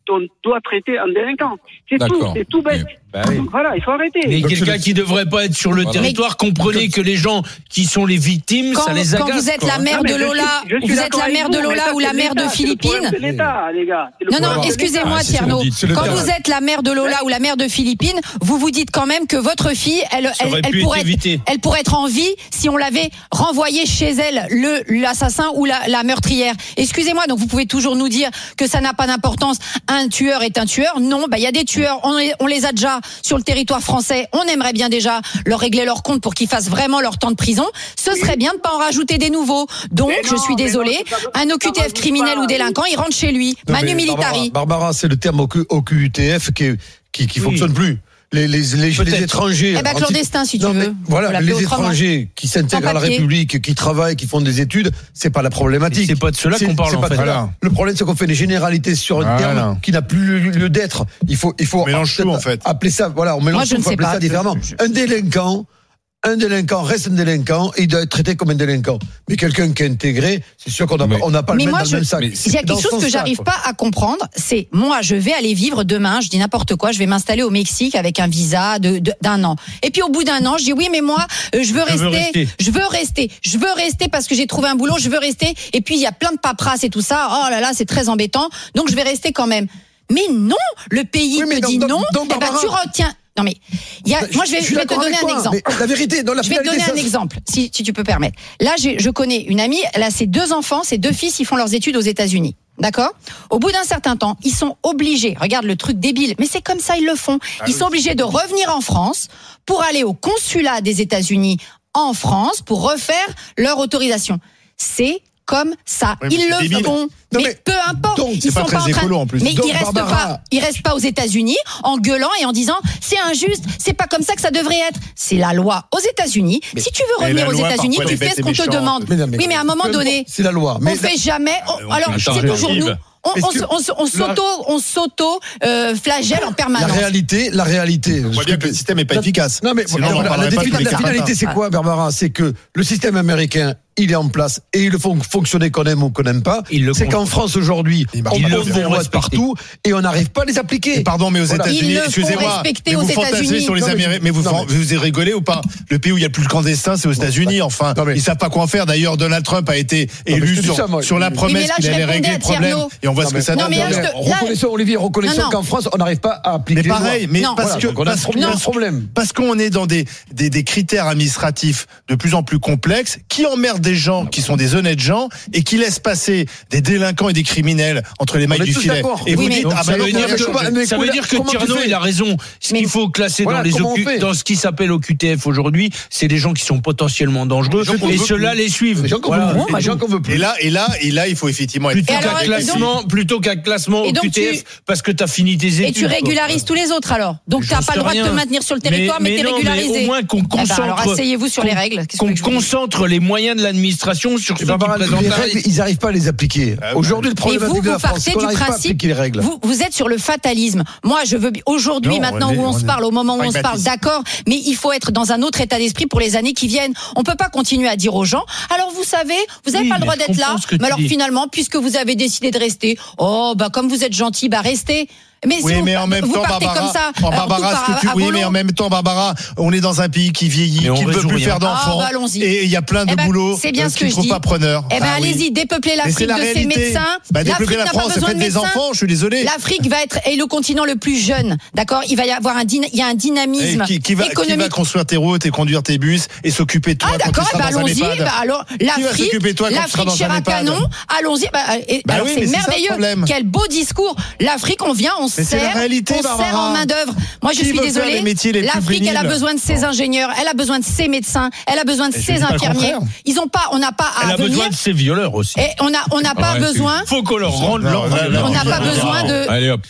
on doit traiter un délinquant. C'est D'accord. tout, c'est tout bête. Bah oui. Donc voilà, il faut arrêter. Mais Donc, quelqu'un tu- qui devrait pas être sur le Voilà. territoire, comprenez que les gens qui sont les victimes, Quand, ça les agace. quand vous êtes quoi. la mère Non, mais de je Lola, suis- je suis vous êtes d'accord la avec mère vous, de mais Lola ça, ou c'est la mère de l'État, c'est le problème Philippines. de l'État, les gars. C'est le Non, non, problème de excusez-moi Ah, c'est Tierno. le- c'est le Quand terrain. vous êtes la mère de Lola ou la mère de Philippines, vous vous dites quand même que votre fille, elle, Ça elle, aurait elle pu pourrait être évité. elle pourrait être en vie si on l'avait renvoyée chez elle, le l'assassin ou la, la meurtrière. Excusez-moi, donc vous pouvez toujours nous dire que ça n'a pas d'importance. Un tueur est un tueur. Non, bah il y a des tueurs, on, les- on les a déjà sur le territoire français. On aimerait bien déjà leur régler leur compte pour qu'ils fassent vraiment leur temps de prison. Ce serait bien de pas en rajouter des nouveaux. Donc, Mais je non, suis mais désolée, non, ça- un ça O Q T F rajoute criminel pas. ou délinquant, il rentre chez lui. Non, Manu mais Militari. Barbara, Barbara, c'est le terme O Q T F qui, est- qui, qui Oui. fonctionne plus. Les, les, les, les Peut-être. étrangers. Eh ben, clandestin, si tu Non, mais veux. Voilà, Faut l'appeler les autrement. étrangers qui s'intègrent Sans à la papier. République, qui travaillent, qui font des études, c'est pas la problématique. C'est pas de cela C'est- qu'on parle, c'est en pas fait. de cela. Voilà. Le problème, c'est qu'on fait des généralités sur un Voilà. terme qui n'a plus lieu d'être. Il faut, il faut On mélange tout, en fait. appeler ça. Voilà, on mélange Moi, je tout, ne faut sais appeler pas. ça différemment. Je- Un délinquant. Un délinquant reste un délinquant et il doit être traité comme un délinquant. Mais quelqu'un qui est intégré, c'est sûr qu'on n'a Mais- pas, on n'a pas Mais le moi, même dans je- le même sac. il y a Dans quelque ce chose que sens-là, j'arrive quoi. pas à comprendre, c'est moi, je vais aller vivre demain, je dis n'importe quoi, je vais m'installer au Mexique avec un visa de, de- d'un an. Et puis au bout d'un an, je dis oui, mais moi, euh, je veux Je veux rester, rester. je veux rester, je veux rester parce que j'ai trouvé un boulot, je veux rester. Et puis il y a plein de paperasses et tout ça. Oh là là, c'est très embêtant. Donc je vais rester quand même. Mais non, le pays Oui, mais te donc- dit donc- non. donc, Eh ben, Barbara- tu retiens. Non mais, il y a, moi je vais, suis je vais te d'accord donner avec un toi, exemple. mais la vérité, dans la Je vais te finalité, donner un ça- exemple, si, si tu peux permettre. Là, j'ai- je connais une amie, elle a ses deux enfants, ses deux fils, ils font leurs études aux États-Unis. D'accord ? Au bout d'un certain temps, ils sont obligés, regarde le truc débile, mais c'est comme ça, ils le font. Ils sont obligés de revenir en France pour aller au consulat des États-Unis en France pour refaire leur autorisation. C'est comme ça. Oui, mais Ils c'est le débile. font. Non, mais, mais- peu importe. donc, ils c'est pas sont très en train. écolo, en plus. Mais Donc, ils restent Barbara- pas. Ils restent pas aux États-Unis en gueulant et en disant c'est injuste, c'est pas comme ça que ça devrait être. C'est la loi aux États-Unis. Si tu veux Mais revenir la aux loi, États-Unis, parfois, tu elle est fais bête ce et qu'on te méchante. demande. Mais non, mais- Oui, mais à un moment peu donné, importe, c'est la loi. Mais on fait jamais. on- on alors peut c'est changer toujours le nous. Vive. On, Est-ce on, que- se- on, se- on s'auto, on s'auto euh, flagelle en la permanence. réalité, la réalité. On voit bien que le système n'est pas efficace. Non, mais Sinon, on en la, parlerait la, pas tous les la quarante finalité, ans. c'est quoi, Barbara? C'est que le système américain, il est en place et il faut fonctionner qu'on aime ou qu'on n'aime pas. Il le C'est qu'en France aujourd'hui, Il marche on pas pose bien. des Ils le lois respectent. partout et on n'arrive pas à les appliquer. Et pardon, mais aux Voilà. États-Unis, Ils le font excusez-moi, respecter mais aux vous fantasmez États-Unis. sur les Non, mais- Américains, mais vous, non, fan- mais- vous rigolez ou pas? Le pays où il y a le plus de clandestins, c'est aux États-Unis. Enfin, Non, mais- ils savent pas quoi en faire. D'ailleurs, Donald Trump a été mais élu je te dis sur, ça, moi. sur la Oui, mais promesse là, qu'il je allait répondais régler à le problème. Tierno. Et on voit ce que ça Non, donne. mais là, je te- là- reconnaissons, Olivier, reconnaissons Non, non. qu'en France, on n'arrive pas à appliquer Mais les lois. pareil, mais Non. parce Voilà, que donc on a un parce, problème, non. un problème. parce qu'on est dans des, des des critères administratifs de plus en plus complexes qui emmerdent des gens qui sont des honnêtes gens et qui laissent passer des délinquants et des criminels entre les mailles est du tous filet. d'accord. Et Oui, vous mais- dites Donc, ah ça bah veut non, dire on va que, changer. mais ça veut comment- dire que comment tu Tierno, fais il a raison. Ce Mais- qu'il faut classer Voilà, dans les comment O Q on fait dans ce qui s'appelle O Q T F aujourd'hui, c'est des gens qui sont potentiellement dangereux gens qu'on et veut ceux-là plus. les suivent. Les gens qu'on Voilà. veut plus. Les gens qu'on veut plus. Et là, et là, et là, il faut effectivement être Plutôt Et alors, qu'un et donc- classement, plutôt qu'un classement Et au donc Q T F tu- parce que tu as fini tes études. Et tu quoi. régularises tous les autres alors. Donc tu J'en n'as pas sais le droit de te rien. maintenir sur le territoire, mais, mais t'es non, mais régularisé. au moins qu'on Eh ben, concentre, alors asseyez-vous sur les qu'on- règles. Qu'est-ce que qu'on vous voulez que je vous dise concentre les moyens de l'administration sur Et ceux qui Barbara, présentent les la règles, ils n'arrivent pas à les appliquer. Ah, Aujourd'hui, le Et problème vous, de vous la France, partez c'est qu'on du n'arrive pas à principe, appliquer les règles. vous, vous êtes sur le fatalisme. Moi, je veux aujourd'hui, Non, maintenant on est- où on, on se est- parle, au moment où on se parle, Pragmatisme. d'accord, mais il faut être dans un autre état d'esprit pour les années qui viennent. On peut pas continuer à dire aux gens, alors vous savez, vous n'avez Oui, pas le mais droit je d'être là, comprends ce que tu mais alors dis. finalement, puisque vous avez décidé de rester, oh, bah, comme vous êtes gentil, bah, restez. Mais si Oui, vous, mais en même vous temps, partez Barbara, comme ça, en alors, Barbara, tout ce que par- tu, à oui, volo. mais en même temps, Barbara, on est dans un pays qui vieillit, Mais on qui ne veut résout plus rien. faire Ah, d'enfants, bah, allons-y. et il y a plein de Eh ben, boulots c'est bien euh, ce qui que ne je trouvent dis. pas preneurs. Eh ben, Ah oui. allez-y, dépeuplez Mais c'est l'Afrique la de ses réalité. médecins. Bah, dépeuplez L'Afrique la n'a pas France, ça besoin fait de des médecins. enfants, je suis désolé. L'Afrique va être est le continent le plus jeune, d'accord. Il va y avoir un dyna- il y a un Et dynamisme qui, qui va, qui économique. va construire tes routes et conduire tes bus et s'occuper de toi Ah quand tu d'accord, seras bah, dans un allons-y. EHPAD. Bah, alors Qui va l'Afrique, s'occuper de toi quand tu seras l'Afrique dans un chère à EHPAD? canon. Allons-y. Bah, et- Bah alors oui, c'est mais c'est ça, le merveilleux. problème. Quel beau discours. L'Afrique, on vient, on Mais c'est sert, la réalité, on Barbara. sert en main d'œuvre. Moi, je Qui suis veut faire désolée. les métiers les plus L'Afrique, elle a pénibles besoin de ses ingénieurs, elle a besoin de ses médecins, elle a besoin de Et je ses dis pas le infirmiers. contraire. Ils ont pas, on n'a pas Elle à a venir. besoin de ses violeurs aussi. Et on a, on n'a pas Ouais, besoin. Faut qu'on leur rende Non, leur là, là, On n'a pas besoin de. Allez hop.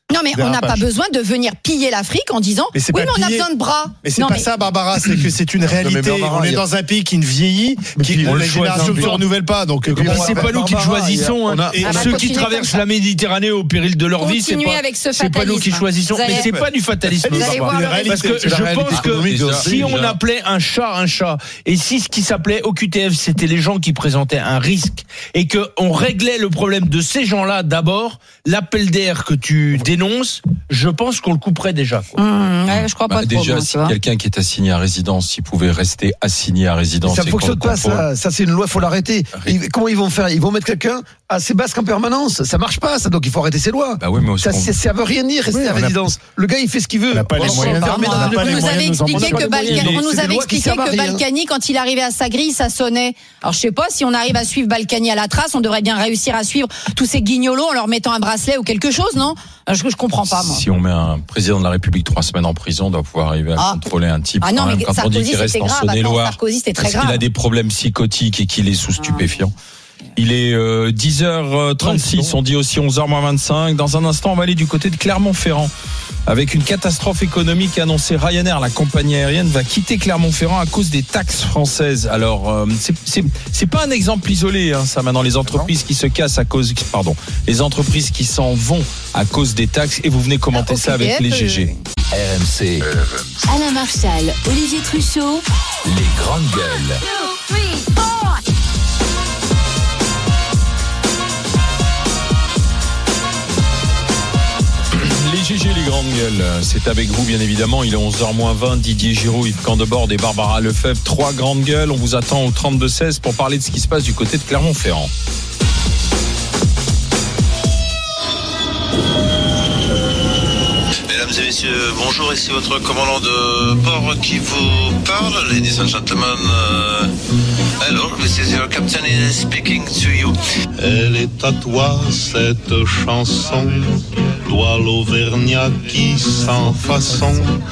Non, mais on n'a pas besoin de venir piller l'Afrique en disant mais oui, mais on a besoin de bras. Mais c'est non, pas mais... ça, Barbara, c'est que c'est une réalité. Barbara, on est a... dans un pays qui ne vieillit, qui on la génération ne se renouvelle pas. Donc, comment c'est pas nous qui le choisissons. Hein. A... Et ah bah, ceux qui traversent la Méditerranée au péril de leur vie, c'est pas, avec ce c'est pas nous qui choisissons. allez... Mais c'est pas du fatalisme. Parce que je pense que si on appelait un chat un chat, et si ce qui s'appelait O Q T F, c'était les gens qui présentaient un risque, et que on réglait le problème de ces gens-là d'abord, l'appel d'air que tu dénonces, je pense qu'on le couperait déjà. Quoi. Mmh, ouais, je crois bah, pas déjà, trop, si quelqu'un qui est assigné à résidence, s'il pouvait rester assigné à résidence, ça ne fonctionne pas. Ça, ça c'est une loi, faut l'arrêter. Ils, comment ils vont faire? Ils vont mettre quelqu'un à ses basques en permanence. Ça marche pas, ça. Donc il faut arrêter ces lois. Bah oui, mais ça, c'est, ça veut rien dire rester oui, à résidence. A... Le gars, il fait ce qu'il veut. On n'a pas les moyens. On nous avait expliqué que Balkany, on nous avait expliqué que Balkany, quand il arrivait à sa grille, ça sonnait. Alors je sais pas si on arrive à suivre Balkany à la trace, on devrait bien réussir à suivre tous ces guignolos en leur mettant un bracelet ou quelque chose, non? Je, je comprends pas, moi. Si on met un président de la République trois semaines en prison, on doit pouvoir arriver à ah. contrôler un type. Ah non, mais quand Sarkozy, on dit qu'il reste en Saône-et-Loire, Sarkozy, c'était très parce grave. qu'il a des problèmes psychotiques et qu'il est sous stupéfiants. Il est euh, dix heures trente-six, on dit aussi onze heures moins vingt-cinq. Dans un instant, on va aller du côté de Clermont-Ferrand. Avec une catastrophe économique annoncée, Ryanair, la compagnie aérienne, va quitter Clermont-Ferrand à cause des taxes françaises. Alors, euh, c'est, c'est, c'est pas un exemple isolé, hein, ça, maintenant, les entreprises qui se cassent à cause, pardon, les entreprises qui s'en vont à cause des taxes. Et vous venez commenter ah, ça avec les G G. R M C. Alain Marchal, Olivier Truchot. Les grandes gueules. Two, three, four. Les G G, les grandes gueules, c'est avec vous bien évidemment. Il est onze heures moins vingt, Didier Giraud, Yves Candebord et Barbara Lefebvre. Trois grandes gueules, on vous attend au trente-deux seize pour parler de ce qui se passe du côté de Clermont-Ferrand. Mesdames et messieurs, bonjour, ici votre commandant de bord qui vous parle. Ladies and gentlemen, uh, hello, this is your captain speaking to you. Elle est à toi cette chanson, toi l'Auvergnat qui sans façon.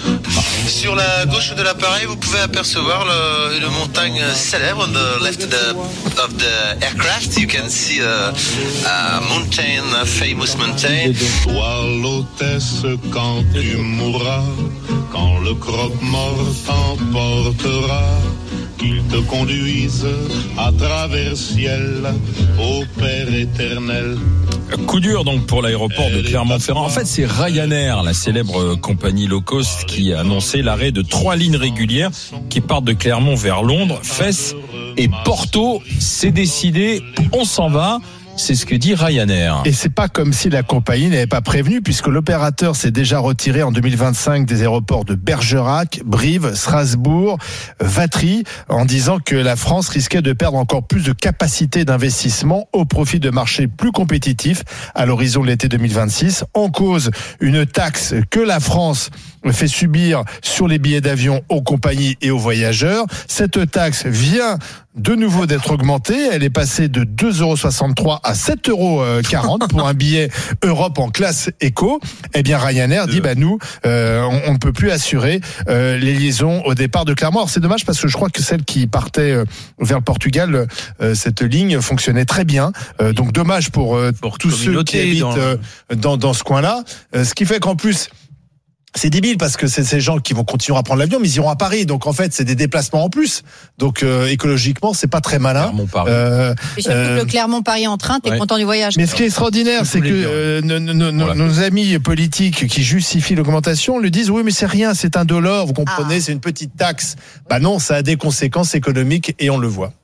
Sur la gauche de l'appareil, vous pouvez apercevoir le, une montagne célèbre. On the left of the, of the aircraft, you can see a, a mountain, a famous mountain. Toi l'hôtesse quand tu mourras, quand le croque-mort t'emportera, qu'il te conduise à travers ciel au Père éternel. Coup dur donc pour l'aéroport de Clermont-Ferrand. En fait, c'est Ryanair, la célèbre compagnie low cost, qui a annoncé l'arrêt de trois lignes régulières qui partent de Clermont vers Londres, Fès et Porto. C'est décidé, on s'en va. C'est ce que dit Ryanair. Et c'est pas comme si la compagnie n'avait pas prévenu, puisque l'opérateur s'est déjà retiré en deux mille vingt-cinq des aéroports de Bergerac, Brive, Strasbourg, Vatry, en disant que la France risquait de perdre encore plus de capacité d'investissement au profit de marchés plus compétitifs à l'horizon de l'été deux mille vingt-six. En cause, une taxe que la France fait subir sur les billets d'avion aux compagnies et aux voyageurs. Cette taxe vient de nouveau d'être augmentée. Elle est passée de deux euros soixante-trois à sept euros quarante pour un billet Europe en classe éco. Eh bien, Ryanair dit, bah, nous, euh, on ne peut plus assurer euh, les liaisons au départ de Clermont. Alors, c'est dommage parce que je crois que celle qui partait euh, vers le Portugal, euh, cette ligne fonctionnait très bien. Euh, donc, dommage pour, euh, pour tous ceux qui habitent dans, euh, dans, dans ce coin-là. Euh, ce qui fait qu'en plus, c'est débile parce que c'est ces gens qui vont continuer à prendre l'avion, mais ils iront à Paris. Donc en fait, c'est des déplacements en plus. Donc euh, écologiquement, c'est pas très malin. Clermont-Paris. Euh, Et surtout euh, que le Clermont-Paris en train, t'es ouais. content du voyage. Mais ce qui est extraordinaire, c'est que euh, nos, nos, voilà. nos amis politiques qui justifient l'augmentation le disent, oui, mais c'est rien, c'est indolore, vous comprenez, ah. c'est une petite taxe. Bah non, ça a des conséquences économiques et on le voit.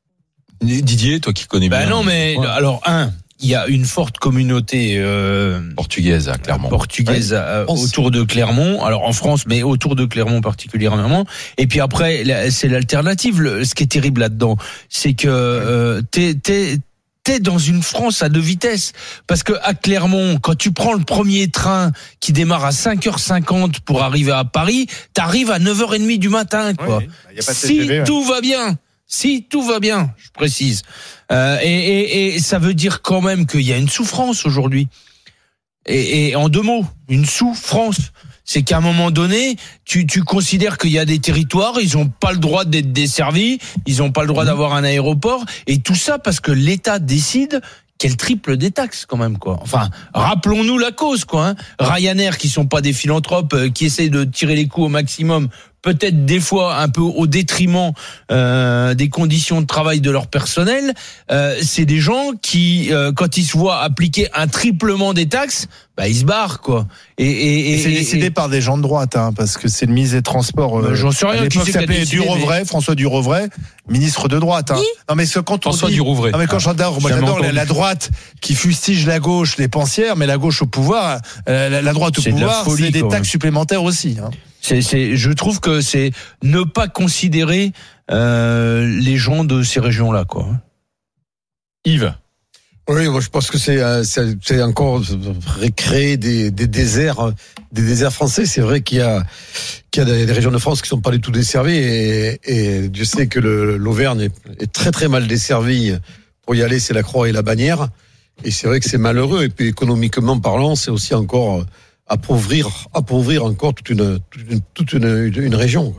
Didier, toi qui connais bah bien. Bah non, mais ouais. alors un. Il y a une forte communauté euh, portugaise à Clermont, portugaise ouais. à, autour de Clermont. Alors en France, mais autour de Clermont particulièrement. Et puis après, c'est l'alternative. Le, ce qui est terrible là-dedans, c'est que euh, t'es t'es t'es dans une France à deux vitesses. Parce que à Clermont, quand tu prends le premier train qui démarre à cinq heures cinquante pour arriver à Paris, t'arrives à neuf heures trente du matin, quoi. Ouais, y a pas de si T G V, tout ouais. va bien. Si tout va bien, je précise. Euh, et, et, et ça veut dire quand même qu'il y a une souffrance aujourd'hui. Et, et en deux mots, une souffrance. C'est qu'à un moment donné, tu, tu considères qu'il y a des territoires, ils n'ont pas le droit d'être desservis, ils n'ont pas le droit d'avoir un aéroport, et tout ça parce que l'État décide quel triple des taxes quand même quoi. Enfin, rappelons-nous la cause quoi. Hein. Ryanair qui sont pas des philanthropes, euh, qui essayent de tirer les coûts au maximum, peut-être des fois un peu au détriment euh, des conditions de travail de leur personnel. Euh, c'est des gens qui, euh, quand ils se voient appliquer un triplement des taxes, bah ils se barrent quoi. Et, et, et c'est et, décidé et, par des gens de droite, hein, parce que c'est le ministre des Transports. Bah, j'en sais rien. À l'époque, qui s'appelait Durovray, mais... François Durovray, ministre de droite. Hein. Oui. Non mais ce, quand on François dit, Durovray. Non mais quand ah, j'adore, moi j'adore la, la droite qui fustige la gauche, les pensières, mais la gauche au pouvoir, euh, la, la droite au c'est pouvoir, folie, c'est des quoi. taxes supplémentaires aussi. Hein. C'est, c'est, je trouve que c'est ne pas considérer euh, les gens de ces régions-là, quoi. Yves. Oui, moi je pense que c'est c'est, c'est encore recréer des, des déserts, des déserts français. C'est vrai qu'il y a qu'il y a des, des régions de France qui sont pas du tout desservies et, et Dieu sait que le, l'Auvergne est, est très très mal desservie. Pour y aller, c'est la Croix et la Bannière. Et c'est vrai que c'est malheureux. Et puis économiquement parlant, c'est aussi encore appauvrir, appauvrir encore toute une toute une, toute une, une, une région.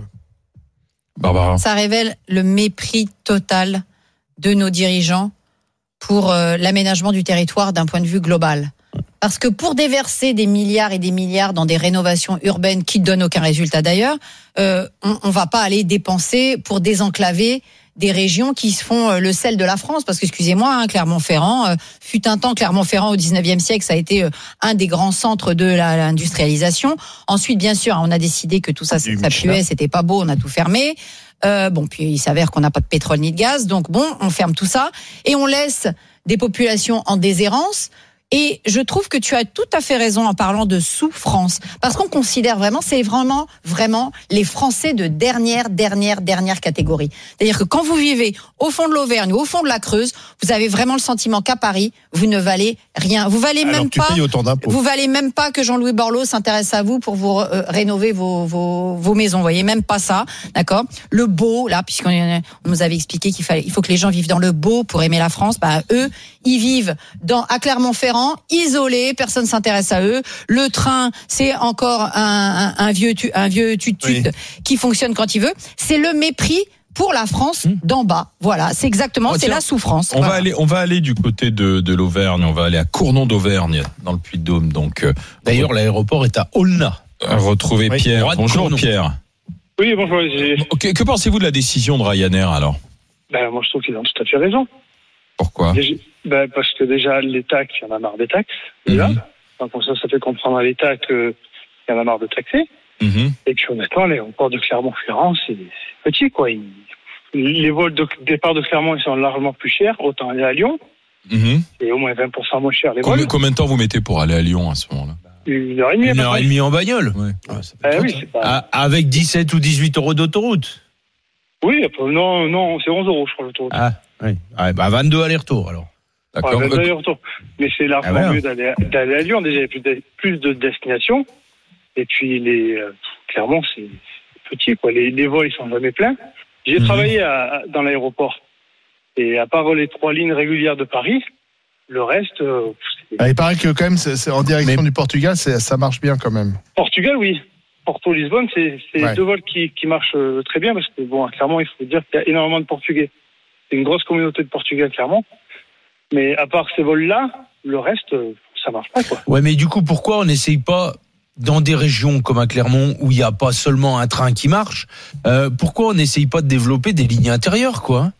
Barbara. Ça révèle le mépris total de nos dirigeants pour euh, l'aménagement du territoire d'un point de vue global. Parce que pour déverser des milliards et des milliards dans des rénovations urbaines qui ne donnent aucun résultat d'ailleurs, euh, on ne va pas aller dépenser pour désenclaver des régions qui se font le sel de la France. Parce que, excusez-moi, hein, Clermont-Ferrand, euh, fut un temps, Clermont-Ferrand au dix-neuvième siècle, ça a été euh, un des grands centres de la, l'industrialisation. Ensuite, bien sûr, on a décidé que tout ça, ça, ça puait, c'était pas beau, on a tout fermé. Euh, bon, puis il s'avère qu'on n'a pas de pétrole ni de gaz, donc bon, on ferme tout ça et on laisse des populations en déshérence. Et je trouve que tu as tout à fait raison en parlant de souffrance, parce qu'on considère vraiment, c'est vraiment, vraiment les Français de dernière, dernière, dernière catégorie. C'est-à-dire que quand vous vivez au fond de l'Auvergne ou au fond de la Creuse, vous avez vraiment le sentiment qu'à Paris, vous ne valez rien. Vous valez Alors même tu pas. payes autant d'impôts. Vous valez même pas que Jean-Louis Borloo s'intéresse à vous pour vous euh, rénover vos, vos, vos maisons. Vous voyez même pas ça, d'accord. Le beau, là, puisqu'on on nous avait expliqué qu'il fallait, il faut que les gens vivent dans le beau pour aimer la France. Bah eux, ils vivent dans à Clermont-Ferrand. Isolés, personne s'intéresse à eux. Le train, c'est encore un, un, un vieux tu, un vieux tut-tut oui. qui fonctionne quand il veut. C'est le mépris pour la France mmh. d'en bas. Voilà, c'est exactement, oh, c'est tiens, la souffrance. On voilà. va aller, on va aller du côté de, de l'Auvergne. On va aller à Cournon d'Auvergne, dans le Puy-de-Dôme. Donc, euh, d'ailleurs, l'aéroport est à Aulnat. Retrouver oui. Pierre. Bonjour Cournon. Pierre. Oui, bonjour. Que, que pensez-vous de la décision de Ryanair alors? Ben, moi, je trouve qu'ils ont tout à fait raison. Pourquoi? Déjà, ben, parce que déjà, les taxes, il y en a marre des taxes. Déjà. Mm-hmm. Donc, comme ça, ça fait comprendre à l'État qu'il y en a marre de taxer. Mm-hmm. Et puis, honnêtement, l'aéroport de Clermont-Ferrand, c'est, c'est petit, quoi. Il, les vols de départ de Clermont, ils sont largement plus chers. Autant aller à Lyon. Mm-hmm. Et au moins vingt pour cent moins cher les combien, vols. Combien de temps vous mettez pour aller à Lyon à ce moment-là? Une heure et demie. Une heure et demie en bagnole. Ouais. Ouais, euh, oui, c'est pas... à, avec dix-sept ou dix-huit euros d'autoroute. Oui, non, non, c'est onze euros, je crois, l'autoroute. Ah, oui. Ah, bah, vingt-deux allers-retour, alors. D'accord. Ouais, allers-retour. Mais c'est largement ah, mieux d'aller, d'aller à Lyon. Déjà, il y a plus de, plus de destinations. Et puis, les, euh, clairement, c'est petit, quoi. Les, les vols, ils sont jamais pleins. J'ai mmh. travaillé à, dans l'aéroport. Et à part les trois lignes régulières de Paris, le reste. Euh, ah, il paraît que, quand même, c'est, c'est en direction Mais... du Portugal, c'est, ça marche bien, quand même. Portugal, oui. Porto-Lisbonne, c'est, c'est ouais. deux vols qui, qui marchent euh, très bien parce que, bon, clairement, il faut dire qu'il y a énormément de Portugais. C'est une grosse communauté de Portugais, clairement. Mais à part ces vols-là, le reste, euh, ça marche pas, quoi. Ouais, mais du coup, pourquoi on n'essaye pas, dans des régions comme à Clermont, où il n'y a pas seulement un train qui marche, euh, pourquoi on n'essaye pas de développer des lignes intérieures, quoi?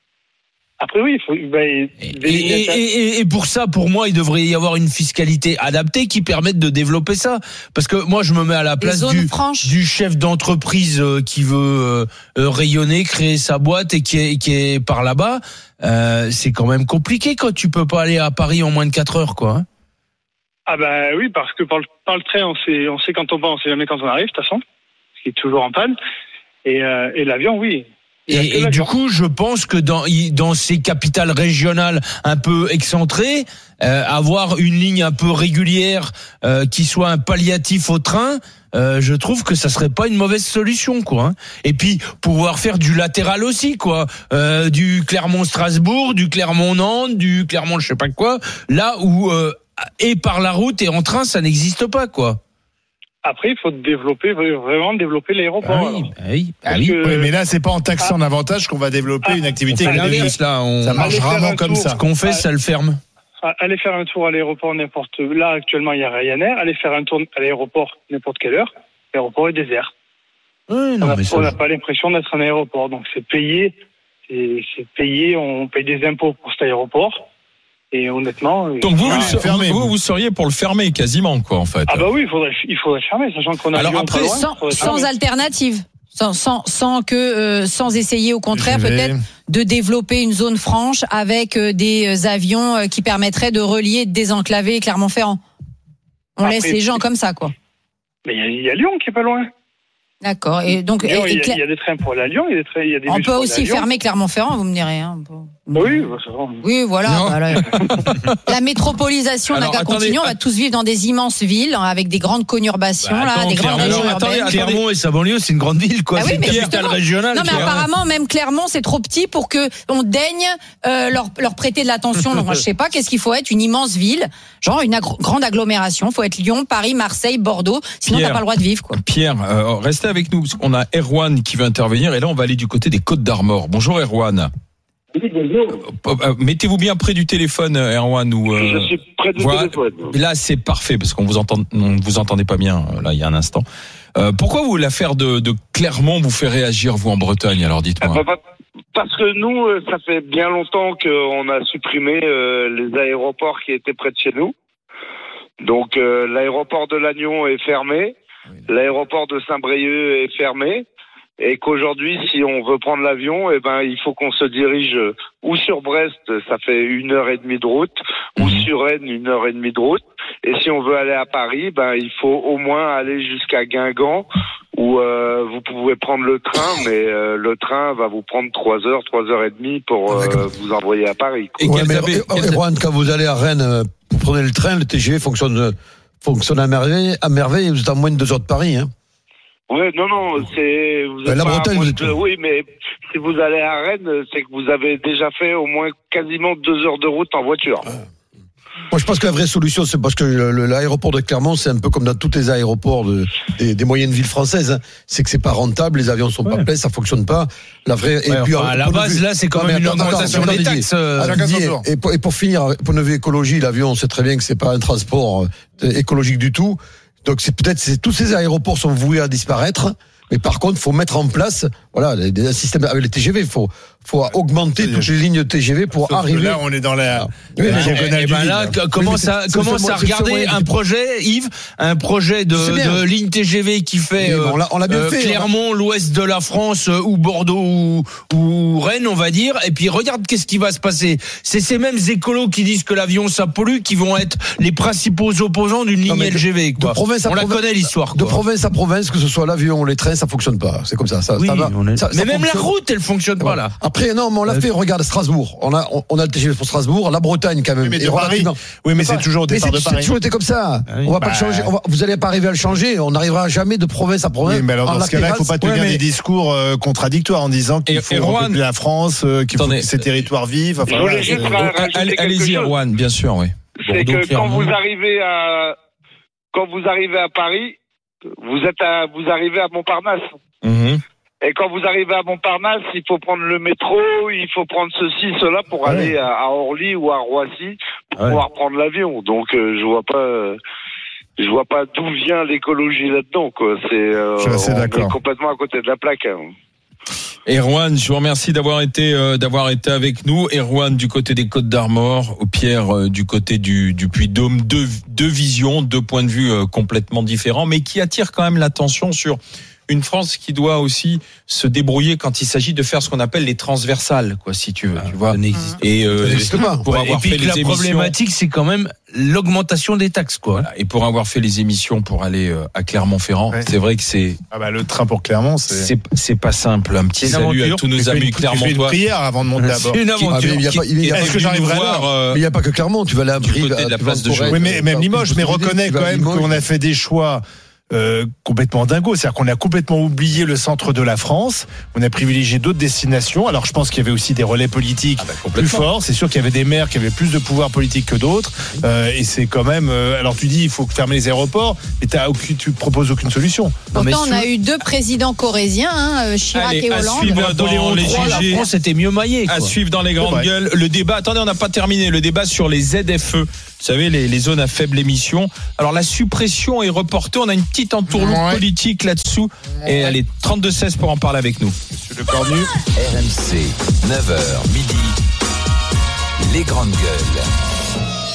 Après, oui, il faut. Ben, et, et, et, et pour ça, pour moi, il devrait y avoir une fiscalité adaptée qui permette de développer ça. Parce que moi, je me mets à la place du, du chef d'entreprise qui veut euh, rayonner, créer sa boîte et qui est, qui est par là-bas. Euh, c'est quand même compliqué quand tu peux pas aller à Paris en moins de quatre heures, quoi. Hein. Ah ben oui, parce que par le, par le train, on sait, on sait quand on va, on sait jamais quand on arrive, de toute façon, ce qui est toujours en panne. Et, euh, et l'avion, oui. Et, et du coup, je pense que dans, dans ces capitales régionales un peu excentrées, euh, avoir une ligne un peu régulière euh, qui soit un palliatif au train, euh, je trouve que ça serait pas une mauvaise solution, quoi. Hein. Et puis pouvoir faire du latéral aussi, quoi, euh, du Clermont-Strasbourg, du Clermont-Nantes, du Clermont je sais pas quoi, là où euh, et par la route et en train ça n'existe pas, quoi. Après, il faut développer, vraiment développer l'aéroport. Ah oui, bah oui, bah oui. que... oui, mais là, c'est pas en taxant ah. davantage qu'on va développer ah. une activité. On fait l'inverse, là. On... Ça marche rarement comme tour. ça. Ce qu'on fait, ah. ça le ferme. allez faire un tour à l'aéroport n'importe là actuellement il y a Ryanair, allez faire un tour à l'aéroport n'importe quelle heure, l'aéroport est désert. Oui, non, on n'a ça... pas l'impression d'être un aéroport, donc c'est payé, c'est, c'est payé, on paye des impôts pour cet aéroport. Et honnêtement, donc vous, ah, vous, fermez, vous, vous seriez pour le fermer quasiment, quoi, en fait. Ah bah oui, il faudrait, il faudrait fermer, sachant qu'on a. Alors après, loin, sans, sans alternative, sans, sans, sans que, euh, sans essayer au contraire peut-être de développer une zone franche avec euh, des avions euh, qui permettraient de relier, et de désenclaver Clermont-Ferrand. On après, laisse les gens comme ça, quoi. Mais il y, y a Lyon qui est pas loin. D'accord. Et donc, Lyon, il y, Cla... y a des trains pour aller à Lyon, il y a des trains, il y a des on peut aussi fermer Clermont-Ferrand, vous me direz. Hein. Oui, bah, ça va. Oui, voilà. Bah, la... la métropolisation n'a qu'à continuer. On va tous vivre dans des immenses villes avec des grandes conurbations, bah, là, des grandes régions urbaines. Attendez, Clermont et sa banlieue, c'est une grande ville, quoi. Ah oui, c'est une capitale régionale. Non, mais apparemment, même Clermont, c'est trop petit pour que on daigne euh, leur, leur prêter de l'attention. Donc, moi, je sais pas, qu'est-ce qu'il faut être? Une immense ville, genre une agro- grande agglomération. Il faut être Lyon, Paris, Marseille, Bordeaux. Sinon, Pierre, t'as pas le droit de vivre, quoi. Pierre, euh, restez avec nous parce qu'on a Erwan qui veut intervenir et là, on va aller du côté des Côtes d'Armor. Bonjour, Erwan. Oui, bonjour. Mettez-vous bien près du téléphone, Erwan. Ou, euh... Je suis près du voilà. téléphone. Là, c'est parfait parce qu'on vous entend, on vous entendait pas bien là il y a un instant. Euh, pourquoi vous l'affaire de, de Clermont vous fait réagir vous en Bretagne? Alors dites-moi. Parce que nous, ça fait bien longtemps qu'on a supprimé euh, les aéroports qui étaient près de chez nous. Donc euh, l'aéroport de Lannion est fermé, l'aéroport de Saint-Brieuc est fermé. Et qu'aujourd'hui, si on veut prendre l'avion, eh ben, il faut qu'on se dirige ou sur Brest, ça fait une heure et demie de route, ou sur Rennes, une heure et demie de route. Et si on veut aller à Paris, ben, il faut au moins aller jusqu'à Guingamp, où euh, vous pouvez prendre le train, mais euh, le train va vous prendre trois heures, trois heures et demie pour euh, vous envoyer à Paris. Et ouais, mais, avez, et, Juan, quand vous allez à Rennes, vous prenez le train, le T G V fonctionne, fonctionne à merveille, à merveille, vous êtes à moins de deux heures de Paris, hein. Oui, non, non, c'est. Vous êtes la Bretagne, vous êtes... de, oui, mais si vous allez à Rennes, c'est que vous avez déjà fait au moins quasiment deux heures de route en voiture. Ah. Moi, je pense que la vraie solution, c'est parce que le, l'aéroport de Clermont, c'est un peu comme dans tous les aéroports de, des, des moyennes villes françaises. Hein. C'est que c'est pas rentable, les avions sont ouais. pas pleins, ça fonctionne pas. La vraie. Ouais, et puis, enfin, à la base, vue, là, c'est quand même une augmentation des taxes. Euh, et, pour, et pour finir, pour une vue écologie, l'avion, on sait très bien que c'est pas un transport écologique du tout. Donc c'est peut-être c'est, tous ces aéroports sont voués à disparaître, mais par contre faut mettre en place voilà des systèmes avec les T G V, faut faut augmenter toutes les lignes T G V pour Sauf arriver. Là on est dans la. Oui, la et, et ben là commence à commence à regarder un projet, Yves, un projet de, de ligne T G V qui fait euh, on l'a, on l'a bien euh, fait, Clermont, on l'ouest de la France euh, ou Bordeaux ou, ou Rennes, on va dire. Et puis regarde qu'est-ce qui va se passer. C'est ces mêmes écolos qui disent que l'avion ça pollue qui vont être les principaux opposants d'une ligne L G V. Quoi. De province à on province, la connaît l'histoire. De quoi. province à province, que ce soit l'avion ou les trains, ça fonctionne pas. C'est comme ça. Ça, oui, ça va. Est... Ça, mais ça même fonctionne. la route, elle fonctionne pas là. Après non, mais on l'a fait. Regarde Strasbourg. On a on a le T G V pour Strasbourg, la Bretagne quand même. Oui, mais de Paris. Oui, mais c'est toujours au départ de Paris. C'est toujours été comme ça. Ah oui. On va bah... pas le changer. On va, vous allez pas arriver à le changer. On n'arrivera jamais de province à province. Oui, mais alors dans ce cas-là, il faut pas tenir ouais, mais... des discours euh, contradictoires en disant qu'il faut repeupler la France, euh, qu'il faut que ces territoires vivent. Enfin, voilà, allez, allez-y, Erwan, bien sûr, oui. C'est Bordeaux, que quand vous arrivez à quand vous arrivez à Paris, vous êtes à vous arrivez à Montparnasse. Mm-hmm. Et quand vous arrivez à Montparnasse, il faut prendre le métro, il faut prendre ceci, cela pour ouais. aller à, à Orly ou à Roissy pour ouais. pouvoir prendre l'avion. Donc euh, je vois pas, euh, je vois pas d'où vient l'écologie là-dedans. Quoi. C'est, euh, je suis assez on d'accord. est complètement à côté de la plaque. Hein. Erwan, je vous remercie d'avoir été euh, d'avoir été avec nous. Erwan du côté des Côtes d'Armor, Pierre euh, du côté du, du Puy-de-Dôme. Deux, deux visions, deux points de vue euh, complètement différents, mais qui attirent quand même l'attention sur une France qui doit aussi se débrouiller quand il s'agit de faire ce qu'on appelle les transversales, quoi, si tu veux, ah, tu vois. Et euh, pour ouais, avoir et puis fait les la émissions, problématique, c'est quand même l'augmentation des taxes, quoi. Voilà. Et pour avoir fait les émissions pour aller euh, à Clermont-Ferrand, ouais. c'est vrai que c'est ah bah le train pour Clermont, c'est c'est, c'est pas simple. Un petit c'est salut à tous nos amis clermontois. Tu fais une prière avant de monter à bord. C'est une aventure. Est-ce que j'arriverai à l'heure ? Il n'y a pas que Clermont, tu vas aller à du côté de la place de Jean. Oui, mais même Limoges, mais reconnais quand même qu'on a fait des choix euh, complètement dingo. C'est-à-dire qu'on a complètement oublié le centre de la France. On a privilégié d'autres destinations. Alors, je pense qu'il y avait aussi des relais politiques ah bah, plus forts. C'est sûr qu'il y avait des maires qui avaient plus de pouvoir politique que d'autres. Euh, et c'est quand même. Euh, alors, tu dis il faut fermer les aéroports, mais t'as aucune, tu proposes aucune solution. Pourtant, non, on sur... a eu deux présidents corésiens, hein, Chirac Allez, et Hollande. À suivre dans les G G. La France était mieux maillée. À suivre dans les grandes gueules. Le débat. Attendez, on n'a pas terminé. Le débat sur les Z F E. Vous savez, les, les zones à faible émission. Alors, la suppression est reportée. On a une petite entourloupe ouais. politique là-dessous. Ouais. Et allez, trente-deux seize pour en parler avec nous. Monsieur Le Cornu. R M C, neuf heures midi. Les grandes gueules.